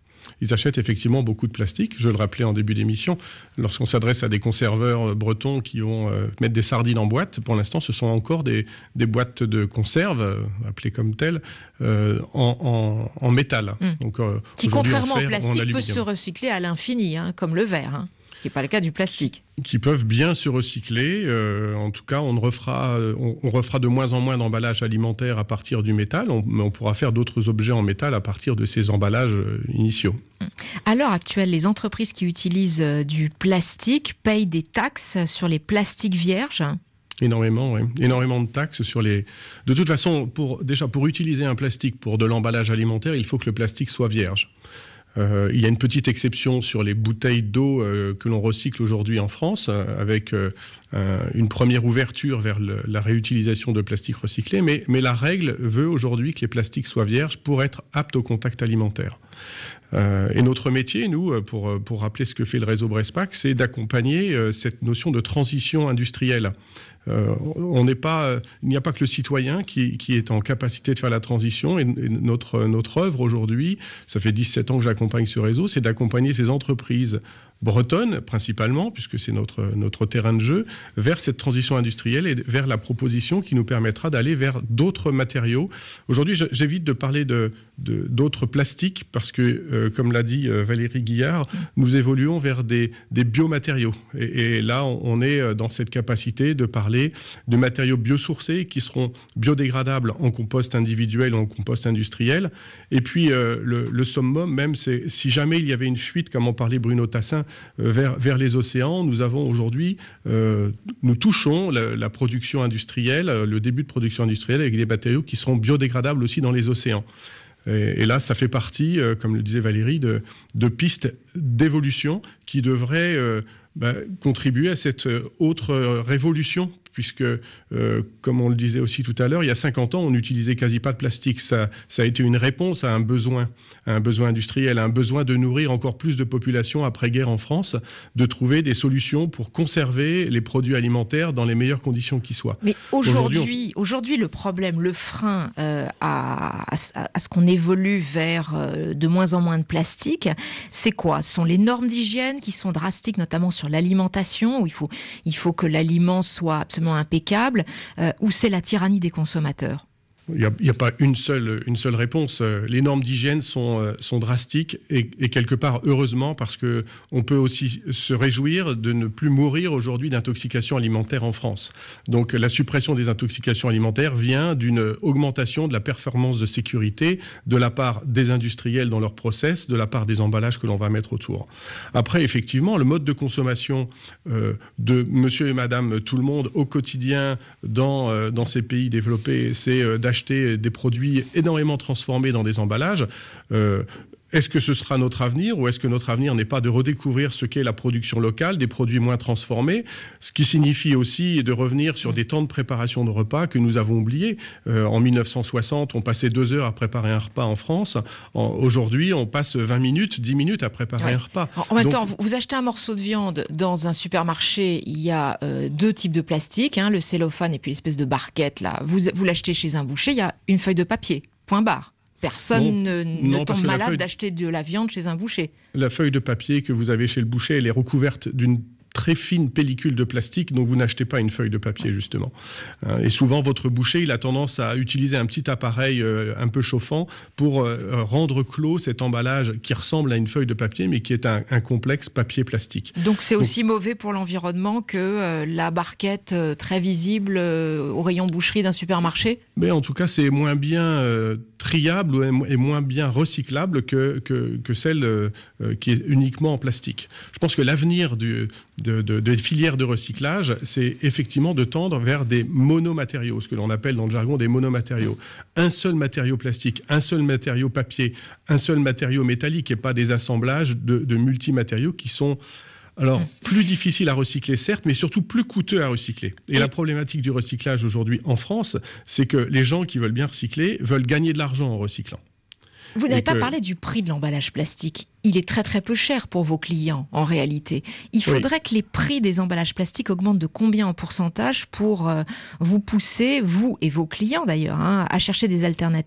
ils achètent effectivement beaucoup de plastique. Je le rappelais en début d'émission, lorsqu'on s'adresse à des conserveurs bretons qui vont euh, mettre des sardines en boîte, pour l'instant, ce sont encore des, des boîtes de conserve, euh, appelées comme telles, euh, en, en, en métal. Mmh. Donc, euh, qui, contrairement au plastique, peut se recycler à l'infini, hein, comme le verre, hein, ce qui n'est pas le cas du plastique. Qui peuvent bien se recycler. Euh, en tout cas, on, ne refera, on, on refera de moins en moins d'emballages alimentaires à partir du métal, on, mais on pourra faire d'autres objets en métal à partir de ces emballages initiaux. À l'heure actuelle, les entreprises qui utilisent du plastique payent des taxes sur les plastiques vierges. Énormément, oui. Énormément de taxes sur les... De toute façon, pour, déjà, pour utiliser un plastique pour de l'emballage alimentaire, il faut que le plastique soit vierge. Euh, il y a une petite exception sur les bouteilles d'eau euh, que l'on recycle aujourd'hui en France, euh, avec euh, un, une première ouverture vers le, la réutilisation de plastique recyclé, mais, mais la règle veut aujourd'hui que les plastiques soient vierges pour être aptes au contact alimentaire. Euh, et notre métier, nous, pour, pour rappeler ce que fait le réseau Brespac, c'est d'accompagner euh, cette notion de transition industrielle. Euh, on n'est pas, euh, il n'y a pas que le citoyen qui, qui est en capacité de faire la transition, et, et notre, notre œuvre aujourd'hui, ça fait dix-sept ans que j'accompagne ce réseau, c'est d'accompagner ces entreprises bretonnes principalement, puisque c'est notre, notre terrain de jeu, vers cette transition industrielle et vers la proposition qui nous permettra d'aller vers d'autres matériaux. Aujourd'hui, j'évite de parler de, de, d'autres plastiques parce que, euh, comme l'a dit euh, Valérie Guillard, nous évoluons vers des, des biomatériaux. Et, et là, on est dans cette capacité de parler de matériaux biosourcés qui seront biodégradables en compost individuel ou en compost industriel. Et puis, euh, le, le summum même, c'est si jamais il y avait une fuite, comme en parlait Bruno Tassin, Vers, vers les océans, nous avons aujourd'hui, euh, nous touchons la, la production industrielle, le début de production industrielle avec des matériaux qui seront biodégradables aussi dans les océans. Et, et là, ça fait partie, euh, comme le disait Valérie, de, de pistes d'évolution qui devraient euh, bah, contribuer à cette autre révolution. Puisque, euh, comme on le disait aussi tout à l'heure, il y a cinquante ans, on n'utilisait quasi pas de plastique. Ça, ça a été une réponse à un besoin, à un besoin industriel, à un besoin de nourrir encore plus de population après-guerre en France, de trouver des solutions pour conserver les produits alimentaires dans les meilleures conditions qui soient. Mais aujourd'hui, aujourd'hui, on... aujourd'hui le problème, le frein euh, à, à, à ce qu'on évolue vers euh, de moins en moins de plastique, c'est quoi? Ce sont les normes d'hygiène qui sont drastiques, notamment sur l'alimentation, où il faut, il faut que l'aliment soit absolument impeccable, euh, ou c'est la tyrannie des consommateurs? Il n'y a, il y a pas une seule, une seule réponse. Les normes d'hygiène sont, sont drastiques et, et quelque part, heureusement, parce qu'on peut aussi se réjouir de ne plus mourir aujourd'hui d'intoxication alimentaire en France. Donc la suppression des intoxications alimentaires vient d'une augmentation de la performance de sécurité de la part des industriels dans leur process, de la part des emballages que l'on va mettre autour. Après, effectivement, le mode de consommation euh, de monsieur et madame tout le monde au quotidien dans, euh, dans ces pays développés, c'est euh, d'acheter des produits énormément transformés dans des emballages. Euh, Est-ce que ce sera notre avenir ou est-ce que notre avenir n'est pas de redécouvrir ce qu'est la production locale, des produits moins transformés, ce qui signifie aussi de revenir sur des temps de préparation de repas que nous avons oubliés. Euh, en mille neuf cent soixante, on passait deux heures à préparer un repas en France. En, aujourd'hui, on passe vingt minutes, dix minutes à préparer ouais. un repas. En, en même Donc, temps, vous, vous achetez un morceau de viande dans un supermarché, il y a euh, deux types de plastique, hein, le cellophane et puis l'espèce de barquette. Là. Vous, vous l'achetez chez un boucher, il y a une feuille de papier, point barre. Personne non, ne, ne non, tombe malade feuille... d'acheter de la viande chez un boucher. La feuille de papier que vous avez chez le boucher, elle est recouverte d'une très fine pellicule de plastique, donc vous n'achetez pas une feuille de papier, justement. Et souvent, votre boucher, il a tendance à utiliser un petit appareil un peu chauffant pour rendre clos cet emballage qui ressemble à une feuille de papier, mais qui est un, un complexe papier-plastique. Donc c'est aussi donc, mauvais pour l'environnement que euh, la barquette euh, très visible euh, au rayon boucherie d'un supermarché? Mais en tout cas, c'est moins bien euh, triable et moins bien recyclable que, que, que celle euh, qui est uniquement en plastique. Je pense que l'avenir du De, de, des filières de recyclage, c'est effectivement de tendre vers des monomatériaux, ce que l'on appelle dans le jargon des monomatériaux. Un seul matériau plastique, un seul matériau papier, un seul matériau métallique et pas des assemblages de, de multimatériaux qui sont alors plus difficiles à recycler, certes, mais surtout plus coûteux à recycler. Et la problématique du recyclage aujourd'hui en France, c'est que les gens qui veulent bien recycler veulent gagner de l'argent en recyclant. Vous n'avez pas que... parlé du prix de l'emballage plastique. Il est très très peu cher pour vos clients, en réalité. Il faudrait oui. que les prix des emballages plastiques augmentent de combien en pourcentage pour euh, vous pousser, vous et vos clients d'ailleurs, hein, à chercher des alternatives ?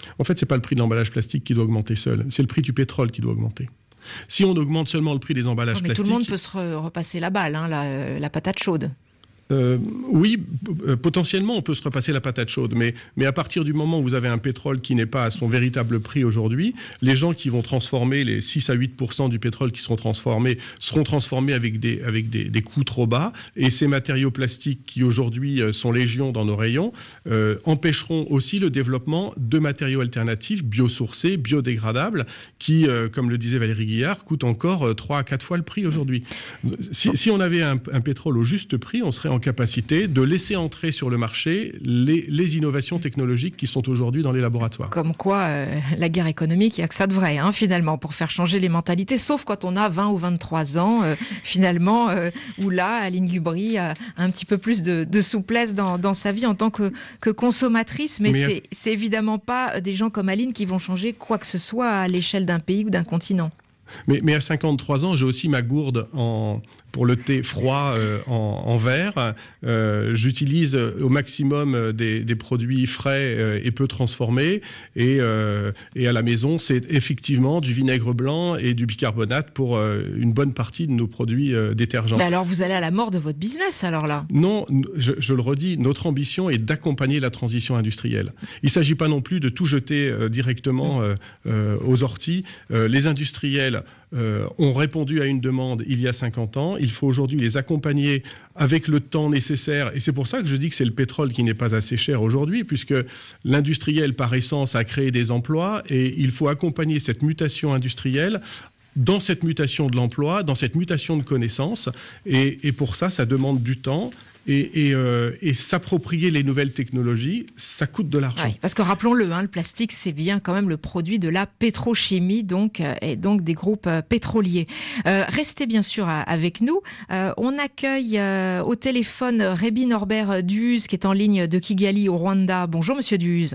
En fait, ce n'est pas le prix de l'emballage plastique qui doit augmenter seul, c'est le prix du pétrole qui doit augmenter. Si on augmente seulement le prix des emballages oh, mais plastiques... tout le monde peut se re- repasser la balle, hein, la, la patate chaude. Euh, oui, p- potentiellement, on peut se repasser la patate chaude, mais, mais à partir du moment où vous avez un pétrole qui n'est pas à son véritable prix aujourd'hui, les gens qui vont transformer les six à huit pour cent du pétrole qui seront transformés seront transformés avec des, avec des, des coûts trop bas, et ces matériaux plastiques qui aujourd'hui sont légion dans nos rayons euh, empêcheront aussi le développement de matériaux alternatifs biosourcés, biodégradables, qui, euh, comme le disait Valérie Guillard, coûtent encore trois à quatre fois le prix aujourd'hui. Si, si on avait un, un pétrole au juste prix, on serait en capacité de laisser entrer sur le marché les, les innovations technologiques qui sont aujourd'hui dans les laboratoires. Comme quoi, euh, la guerre économique, il n'y a que ça de vrai, hein, finalement, pour faire changer les mentalités, sauf quand on a vingt ou vingt-trois ans, euh, finalement, euh, où là, Aline Gubry a un petit peu plus de, de souplesse dans, dans sa vie en tant que, que consommatrice, mais, mais c'est, c'est évidemment pas des gens comme Aline qui vont changer quoi que ce soit à l'échelle d'un pays ou d'un continent. Mais, mais à cinquante-trois ans, j'ai aussi ma gourde en, pour le thé froid euh, en, en verre. Euh, j'utilise au maximum des, des produits frais euh, et peu transformés. Et, euh, et à la maison, c'est effectivement du vinaigre blanc et du bicarbonate pour euh, une bonne partie de nos produits euh, détergents. Mais alors, vous allez à la mort de votre business, alors là ? Non, je, je le redis, notre ambition est d'accompagner la transition industrielle. Il ne s'agit pas non plus de tout jeter euh, directement euh, euh, aux orties. Euh, les industriels Euh, ont répondu à une demande il y a cinquante ans. Il faut aujourd'hui les accompagner avec le temps nécessaire. Et c'est pour ça que je dis que c'est le pétrole qui n'est pas assez cher aujourd'hui, puisque l'industriel, par essence, a créé des emplois et il faut accompagner cette mutation industrielle dans cette mutation de l'emploi, dans cette mutation de connaissances. Et, et pour ça, ça demande du temps. Et, et, euh, et s'approprier les nouvelles technologies, ça coûte de l'argent. Oui, parce que rappelons-le, hein, le plastique, c'est bien quand même le produit de la pétrochimie, donc, euh, et donc des groupes euh, pétroliers. Euh, restez bien sûr à, avec nous. Euh, on accueille euh, au téléphone Réby Norbert Duhuz, qui est en ligne de Kigali au Rwanda. Bonjour Monsieur Duhuz.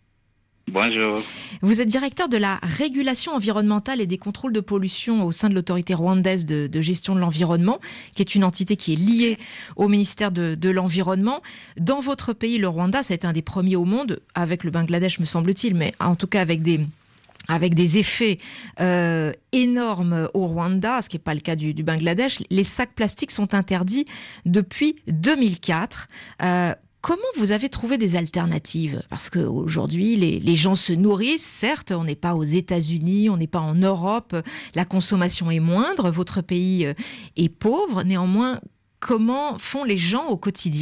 Bonjour. Vous êtes directeur de la régulation environnementale et des contrôles de pollution au sein de l'autorité rwandaise de, de gestion de l'environnement, qui est une entité qui est liée au ministère de, de l'Environnement. Dans votre pays, le Rwanda, ça a été un des premiers au monde, avec le Bangladesh me semble-t-il, mais en tout cas avec des... avec des effets euh, énormes au Rwanda, ce qui n'est pas le cas du, du Bangladesh. Les sacs plastiques sont interdits depuis deux mille quatre. Euh, Comment vous avez trouvé des alternatives ? Parce qu'aujourd'hui, les, les gens se nourrissent, certes, on n'est pas aux États-Unis, on n'est pas en Europe, la consommation est moindre, votre pays est pauvre. Néanmoins, comment font les gens au quotidien ?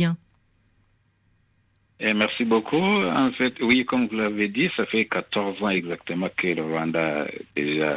Et merci beaucoup. En fait, oui, comme vous l'avez dit, ça fait quatorze ans exactement que le Rwanda a déjà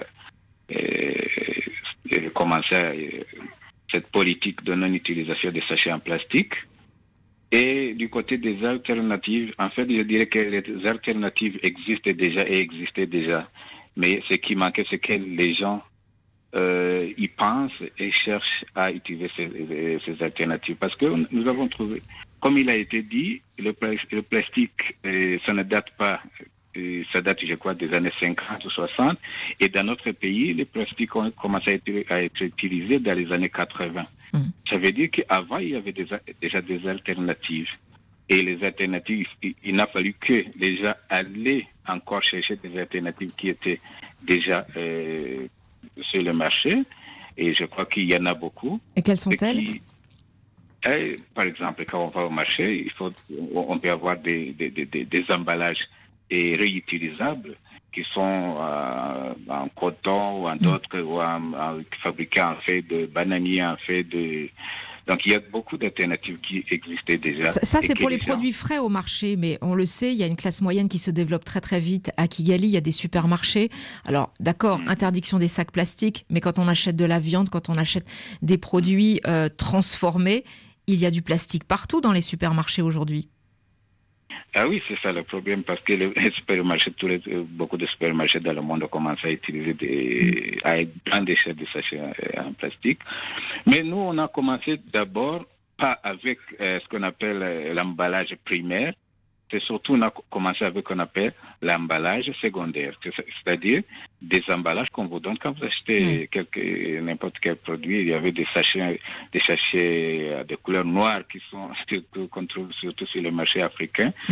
euh, commencé à, euh, cette politique de non-utilisation des sachets en plastique. Et du côté des alternatives, en fait, je dirais que les alternatives existent déjà et existaient déjà. Mais ce qui manquait, c'est que les gens euh, y pensent et cherchent à utiliser ces, ces alternatives. Parce que nous avons trouvé, comme il a été dit, le, le plastique, euh, ça ne date pas, euh, ça date, je crois, des années cinquante ou soixante. Et dans notre pays, le plastique a commencé à être, à être utilisé dans les années quatre-vingts. Ça veut dire qu'avant, il y avait des, déjà des alternatives. Et les alternatives, il, il n'a fallu que les gens allaient encore chercher des alternatives qui étaient déjà euh, sur le marché. Et je crois qu'il y en a beaucoup. Et quelles sont-elles ? qui, et, Par exemple, quand on va au marché, il faut, on peut avoir des, des, des, des emballages et réutilisables qui sont euh, en coton ou en d'autres, mmh. ou en, en, fabriqués en fait de bananier, en fait de... Donc il y a beaucoup d'alternatives qui existaient déjà. Ça, ça c'est pour les gens... produits frais au marché, mais on le sait, il y a une classe moyenne qui se développe très très vite. À Kigali, il y a des supermarchés. Alors d'accord, mmh. interdiction des sacs plastiques, mais quand on achète de la viande, quand on achète des produits euh, transformés, il y a du plastique partout dans les supermarchés aujourd'hui. Ah oui, c'est ça le problème, parce que les supermarchés, tous les, beaucoup de supermarchés dans le monde ont commencé à utiliser des, à prendre des sachets en plastique. Mais nous, on a commencé d'abord pas avec euh, ce qu'on appelle euh, l'emballage primaire, c'est surtout on a commencé avec ce qu'on appelle l'emballage secondaire, c'est-à-dire des emballages qu'on vous donne quand vous achetez mmh. quelque, n'importe quel produit. Il y avait des sachets, des sachets de couleur noire qui sont qu'on trouve surtout sur le marché africain. Mmh.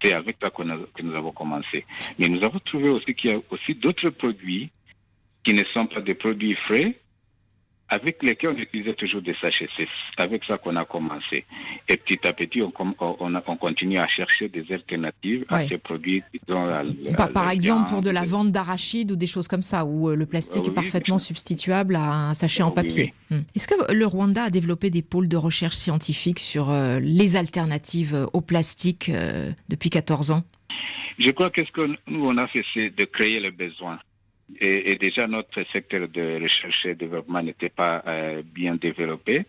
C'est avec ça qu'on a, que nous avons commencé. Mais nous avons trouvé aussi qu'il y a aussi d'autres produits qui ne sont pas des produits frais, avec lesquels on utilisait toujours des sachets. C'est avec ça qu'on a commencé. Et petit à petit, on, on, a, on continue à chercher des alternatives ouais. à ces produits. Disons, à, par, à par exemple, pour de la vente d'arachide ou des choses comme ça, où le plastique oui, est parfaitement oui, substituable à un sachet en papier. Oui, oui. Est-ce que le Rwanda a développé des pôles de recherche scientifique sur euh, les alternatives au plastique euh, depuis quatorze ans? Je crois que ce que nous, on a fait, c'est de créer le besoin. Et, et déjà, notre secteur de recherche et développement n'était pas euh, bien développé.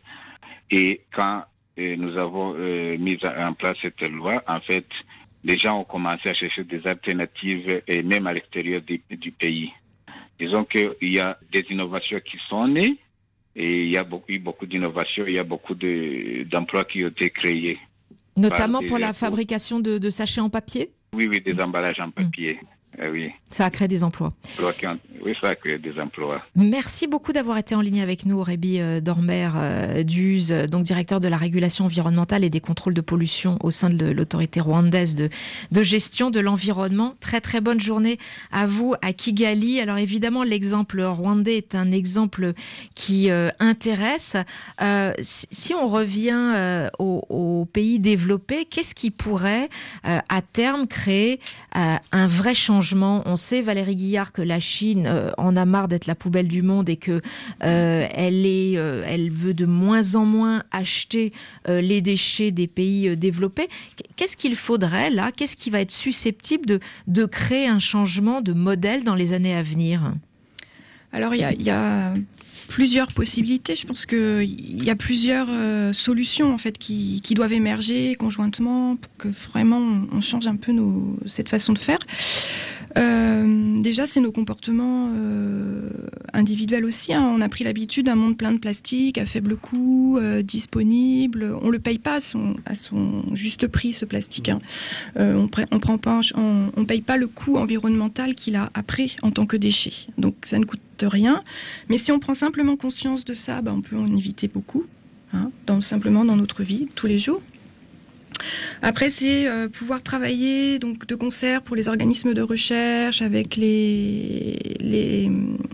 Et quand euh, nous avons euh, mis en place cette loi, en fait, les gens ont commencé à chercher des alternatives, et même à l'extérieur du, du pays. Disons qu'il y a des innovations qui sont nées, et il y a beaucoup, eu beaucoup d'innovations, il y a beaucoup de, d'emplois qui ont été créés. Notamment pour la fabrication de, de sachets en papier ? Oui, oui, des emballages en papier. Mmh. Euh, oui. Ça a créé des emplois. Oui, ça a créé des emplois. Merci beaucoup d'avoir été en ligne avec nous, Aurébi Dormer euh, Duz, donc directeur de la régulation environnementale et des contrôles de pollution au sein de l'autorité rwandaise de, de gestion de l'environnement. Très très bonne journée à vous à Kigali. Alors évidemment, l'exemple rwandais est un exemple qui euh, intéresse. Euh, si, si on revient euh, aux, aux pays développés, qu'est-ce qui pourrait euh, à terme créer euh, un vrai changement? On sait, Valérie Guillard, que la Chine euh, en a marre d'être la poubelle du monde et que euh, elle est, euh, elle veut de moins en moins acheter euh, les déchets des pays euh, développés. Qu'est-ce qu'il faudrait là? Qu'est-ce qui va être susceptible de, de créer un changement de modèle dans les années à venir? Alors il y a, y a plusieurs possibilités. Je pense qu'il y a plusieurs euh, solutions en fait qui, qui doivent émerger conjointement pour que vraiment on change un peu nos, cette façon de faire. Euh, déjà, c'est nos comportements euh, individuels aussi. Hein. On a pris l'habitude d'un monde plein de plastique, à faible coût, euh, disponible. On le paye pas à son, à son juste prix, ce plastique. Hein. Euh, on, on prend pas, on, on paye pas le coût environnemental qu'il a après en tant que déchet. Donc, ça ne coûte rien. Mais si on prend simplement conscience de ça, ben, on peut en éviter beaucoup, hein, dans, simplement dans notre vie, tous les jours. Après, c'est euh, pouvoir travailler donc, de concert pour les organismes de recherche, avec les, les,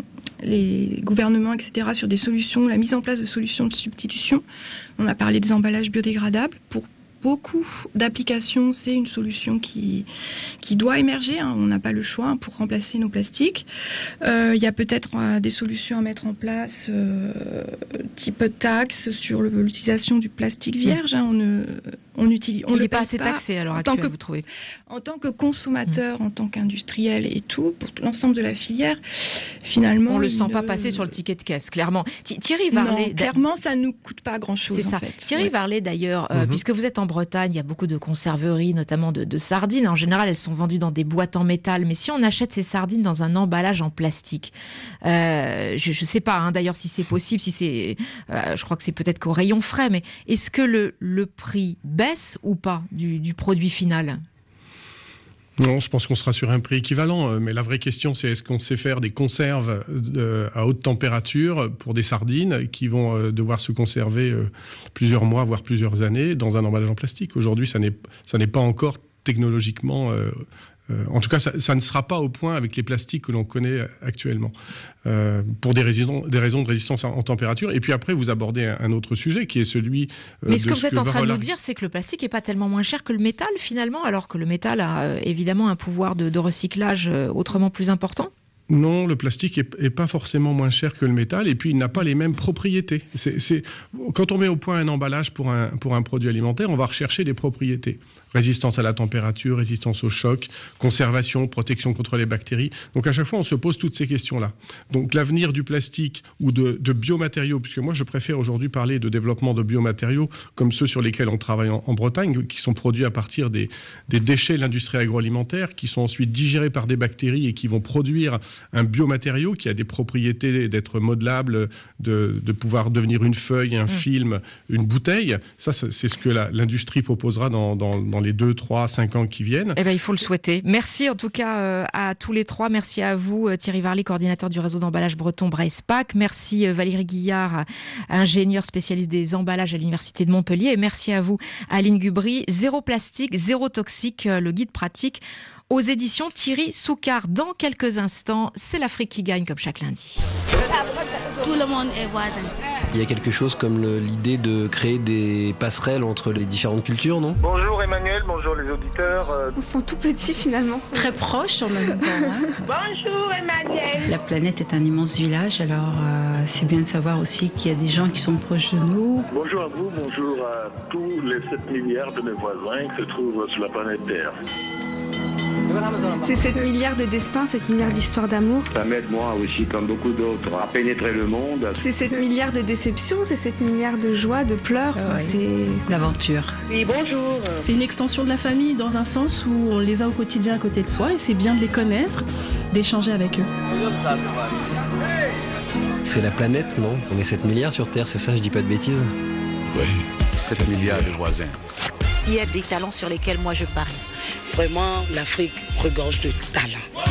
les gouvernements, et cetera, sur des solutions, la mise en place de solutions de substitution. On a parlé des emballages biodégradables. Pour beaucoup d'applications, c'est une solution qui, qui doit émerger. Hein. On n'a pas le choix hein, pour remplacer nos plastiques. Euh, il y a peut-être euh, des solutions à mettre en place, euh, type taxe sur le, l'utilisation du plastique vierge. Hein. On ne, on utilise, on Il n'est pas assez taxé à l'heure actuelle, que, vous trouvez? En tant que consommateur, mmh. en tant qu'industriel et tout, pour l'ensemble de la filière, finalement... On ne le sent ne... pas passer sur le ticket de caisse, clairement. Thierry Varlet... Non, clairement, ça ne nous coûte pas grand-chose, C'est ça. en fait. Thierry ouais. Varlet, d'ailleurs, euh, mmh. puisque vous êtes en Bretagne, il y a beaucoup de conserveries, notamment de, de sardines. En général, elles sont vendues dans des boîtes en métal. Mais si on achète ces sardines dans un emballage en plastique, euh, je ne sais pas, hein, d'ailleurs, si c'est possible, si c'est, euh, je crois que c'est peut-être qu'au rayon frais, mais est-ce que le, le prix baisse ou pas du, du produit final ? Non, je pense qu'on sera sur un prix équivalent. Mais la vraie question, c'est est-ce qu'on sait faire des conserves de, à haute température pour des sardines qui vont euh, devoir se conserver euh, plusieurs mois, voire plusieurs années, dans un emballage en plastique. Aujourd'hui, ça n'est, ça n'est pas encore technologiquement... Euh, euh, en tout cas, ça, ça ne sera pas au point avec les plastiques que l'on connaît actuellement, euh, pour des raisons, des raisons de résistance en, en température. Et puis après, vous abordez un, un autre sujet qui est celui... Euh, Mais ce que vous ce êtes que en train de Valérie... nous dire, c'est que le plastique n'est pas tellement moins cher que le métal, finalement, alors que le métal a euh, évidemment un pouvoir de, de recyclage euh, autrement plus important ? Non, le plastique est, est pas forcément moins cher que le métal, et puis il n'a pas les mêmes propriétés. C'est, c'est... Quand on met au point un emballage pour un, pour un produit alimentaire, on va rechercher des propriétés. Résistance à la température, résistance au choc, conservation, protection contre les bactéries. Donc à chaque fois, on se pose toutes ces questions-là. Donc l'avenir du plastique ou de, de biomatériaux, puisque moi je préfère aujourd'hui parler de développement de biomatériaux comme ceux sur lesquels on travaille en, en Bretagne, qui sont produits à partir des, des déchets de l'industrie agroalimentaire, qui sont ensuite digérés par des bactéries et qui vont produire un biomatériau qui a des propriétés d'être modelable, de, de pouvoir devenir une feuille, un mmh. film, une bouteille. Ça, c'est ce que la, l'industrie proposera dans, dans, dans les deux, trois, cinq ans qui viennent. Eh ben, il faut le souhaiter. Merci en tout cas euh, à tous les trois. Merci à vous, Thierry Varlet, coordinateur du réseau d'emballage breton Bresse-Pac. Merci Valérie Guillard, ingénieure spécialiste des emballages à l'Université de Montpellier. Et merci à vous, Aline Gubry. Zéro plastique, zéro toxique, le guide pratique aux éditions Thierry Soucard. Dans quelques instants, c'est l'Afrique qui gagne comme chaque lundi. Tout le monde est voisin. Il y a quelque chose comme le, l'idée de créer des passerelles entre les différentes cultures, non ? Bonjour Emmanuel, bonjour les auditeurs. On se sent tout petit finalement. Très proche en même temps. Hein. Bonjour Emmanuel. La planète est un immense village, alors euh, c'est bien de savoir aussi qu'il y a des gens qui sont proches de nous. Bonjour à vous, bonjour à tous les sept milliards de mes voisins qui se trouvent sur la planète Terre. C'est sept milliards de destins, sept milliards d'histoires d'amour. Ça m'aide moi aussi, comme beaucoup d'autres, à pénétrer le monde. C'est sept milliards de déceptions, c'est sept milliards de joie, de pleurs, euh, ouais. C'est l'aventure. Oui, bonjour. C'est une extension de la famille dans un sens où on les a au quotidien à côté de soi et c'est bien de les connaître, d'échanger avec eux. C'est la planète, non ? On est sept milliards sur Terre, c'est ça, je dis pas de bêtises ? Oui, sept milliards de voisins. Il y a des talents sur lesquels moi je parie. Vraiment, l'Afrique regorge de talents.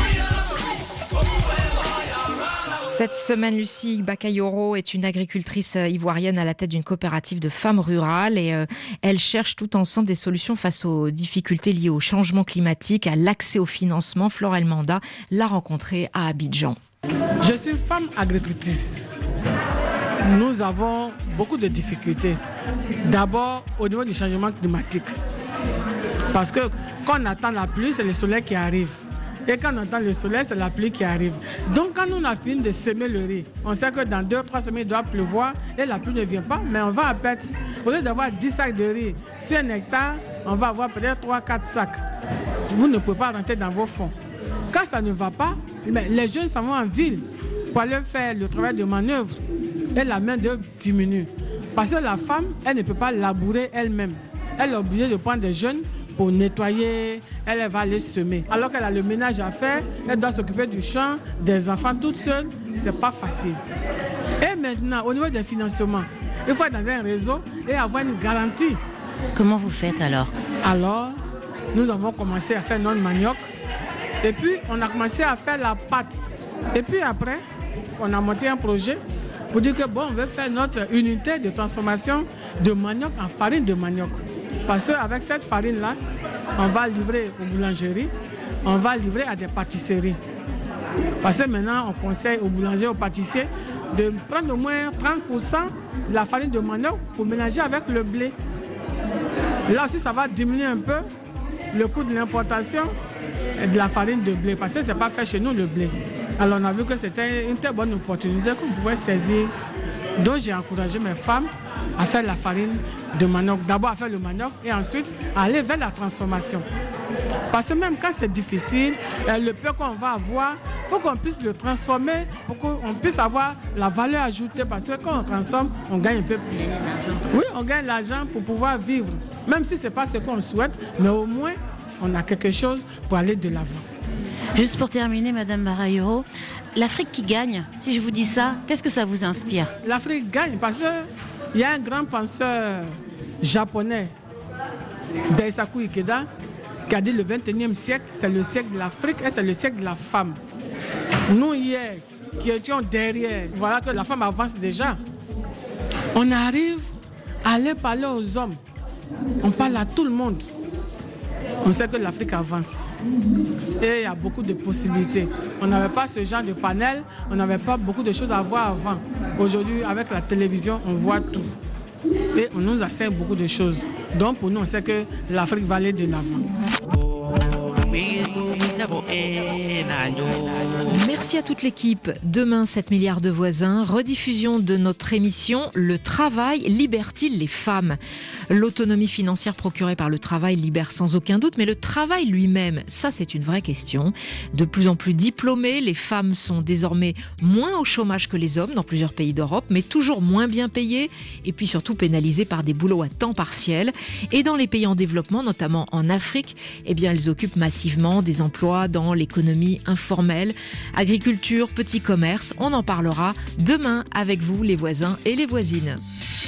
Cette semaine, Lucie Bakayoro est une agricultrice ivoirienne à la tête d'une coopérative de femmes rurales et euh, elle cherche tout ensemble des solutions face aux difficultés liées au changement climatique, à l'accès au financement. Florel Manda l'a rencontrée à Abidjan. Je suis femme agricultrice. Nous avons beaucoup de difficultés. D'abord, au niveau du changement climatique. Parce que quand on attend la pluie, c'est le soleil qui arrive. Et quand on attend le soleil, c'est la pluie qui arrive. Donc quand nous on a fini de semer le riz, on sait que dans deux trois semaines, il doit pleuvoir et la pluie ne vient pas, mais on va à perte. Au lieu d'avoir dix sacs de riz sur un hectare, on va avoir peut-être trois quatre sacs. Vous ne pouvez pas rentrer dans vos fonds. Quand ça ne va pas, les jeunes s'en vont en ville pour aller faire le travail de manœuvre et la main-d'œuvre diminue. Parce que la femme, elle ne peut pas labourer elle-même. Elle est obligée de prendre des jeunes pour nettoyer, elle va aller semer. Alors qu'elle a le ménage à faire, elle doit s'occuper du champ, des enfants toute seule, c'est pas facile. Et maintenant, au niveau des financements, il faut être dans un réseau et avoir une garantie. Comment vous faites alors ? Alors, nous avons commencé à faire notre manioc et puis on a commencé à faire la pâte. Et puis après, on a monté un projet pour dire que bon, on veut faire notre unité de transformation de manioc en farine de manioc. Parce qu'avec cette farine-là, on va livrer aux boulangeries, on va livrer à des pâtisseries. Parce que maintenant, on conseille aux boulangers, aux pâtissiers de prendre au moins trente pour cent de la farine de manioc pour mélanger avec le blé. Là aussi, ça va diminuer un peu le coût de l'importation de la farine de blé. Parce que ce n'est pas fait chez nous, le blé. Alors, on a vu que c'était une très bonne opportunité qu'on pouvait saisir. Donc, j'ai encouragé mes femmes à faire la farine de manioc. D'abord à faire le manioc et ensuite à aller vers la transformation. Parce que même quand c'est difficile, le peu qu'on va avoir, il faut qu'on puisse le transformer pour qu'on puisse avoir la valeur ajoutée. Parce que quand on transforme, on gagne un peu plus. Oui, on gagne l'argent pour pouvoir vivre. Même si ce n'est pas ce qu'on souhaite, mais au moins, on a quelque chose pour aller de l'avant. Juste pour terminer, Madame Bakayoro, l'Afrique qui gagne, si je vous dis ça, qu'est-ce que ça vous inspire ? L'Afrique gagne parce qu'il y a un grand penseur japonais, Daisaku Ikeda, qui a dit le vingt et unième siècle, c'est le siècle de l'Afrique et c'est le siècle de la femme. Nous, hier, qui étions derrière, voilà que la femme avance déjà. On arrive à aller parler aux hommes. On parle à tout le monde. On sait que l'Afrique avance. Et il y a beaucoup de possibilités. On n'avait pas ce genre de panel, on n'avait pas beaucoup de choses à voir avant. Aujourd'hui, avec la télévision, on voit tout. Et on nous enseigne beaucoup de choses. Donc pour nous, on sait que l'Afrique va aller de l'avant. Merci à toute l'équipe. Demain, sept milliards de voisins. Rediffusion de notre émission Le travail libère-t-il les femmes ? L'autonomie financière procurée par le travail libère sans aucun doute, mais le travail lui-même, ça c'est une vraie question. De plus en plus diplômées, les femmes sont désormais moins au chômage que les hommes dans plusieurs pays d'Europe, mais toujours moins bien payées et puis surtout pénalisées par des boulots à temps partiel. Et dans les pays en développement, notamment en Afrique, eh bien elles occupent massivement des emplois dans l'économie informelle. Agriculture agriculture, petits commerces, on en parlera demain avec vous les voisins et les voisines.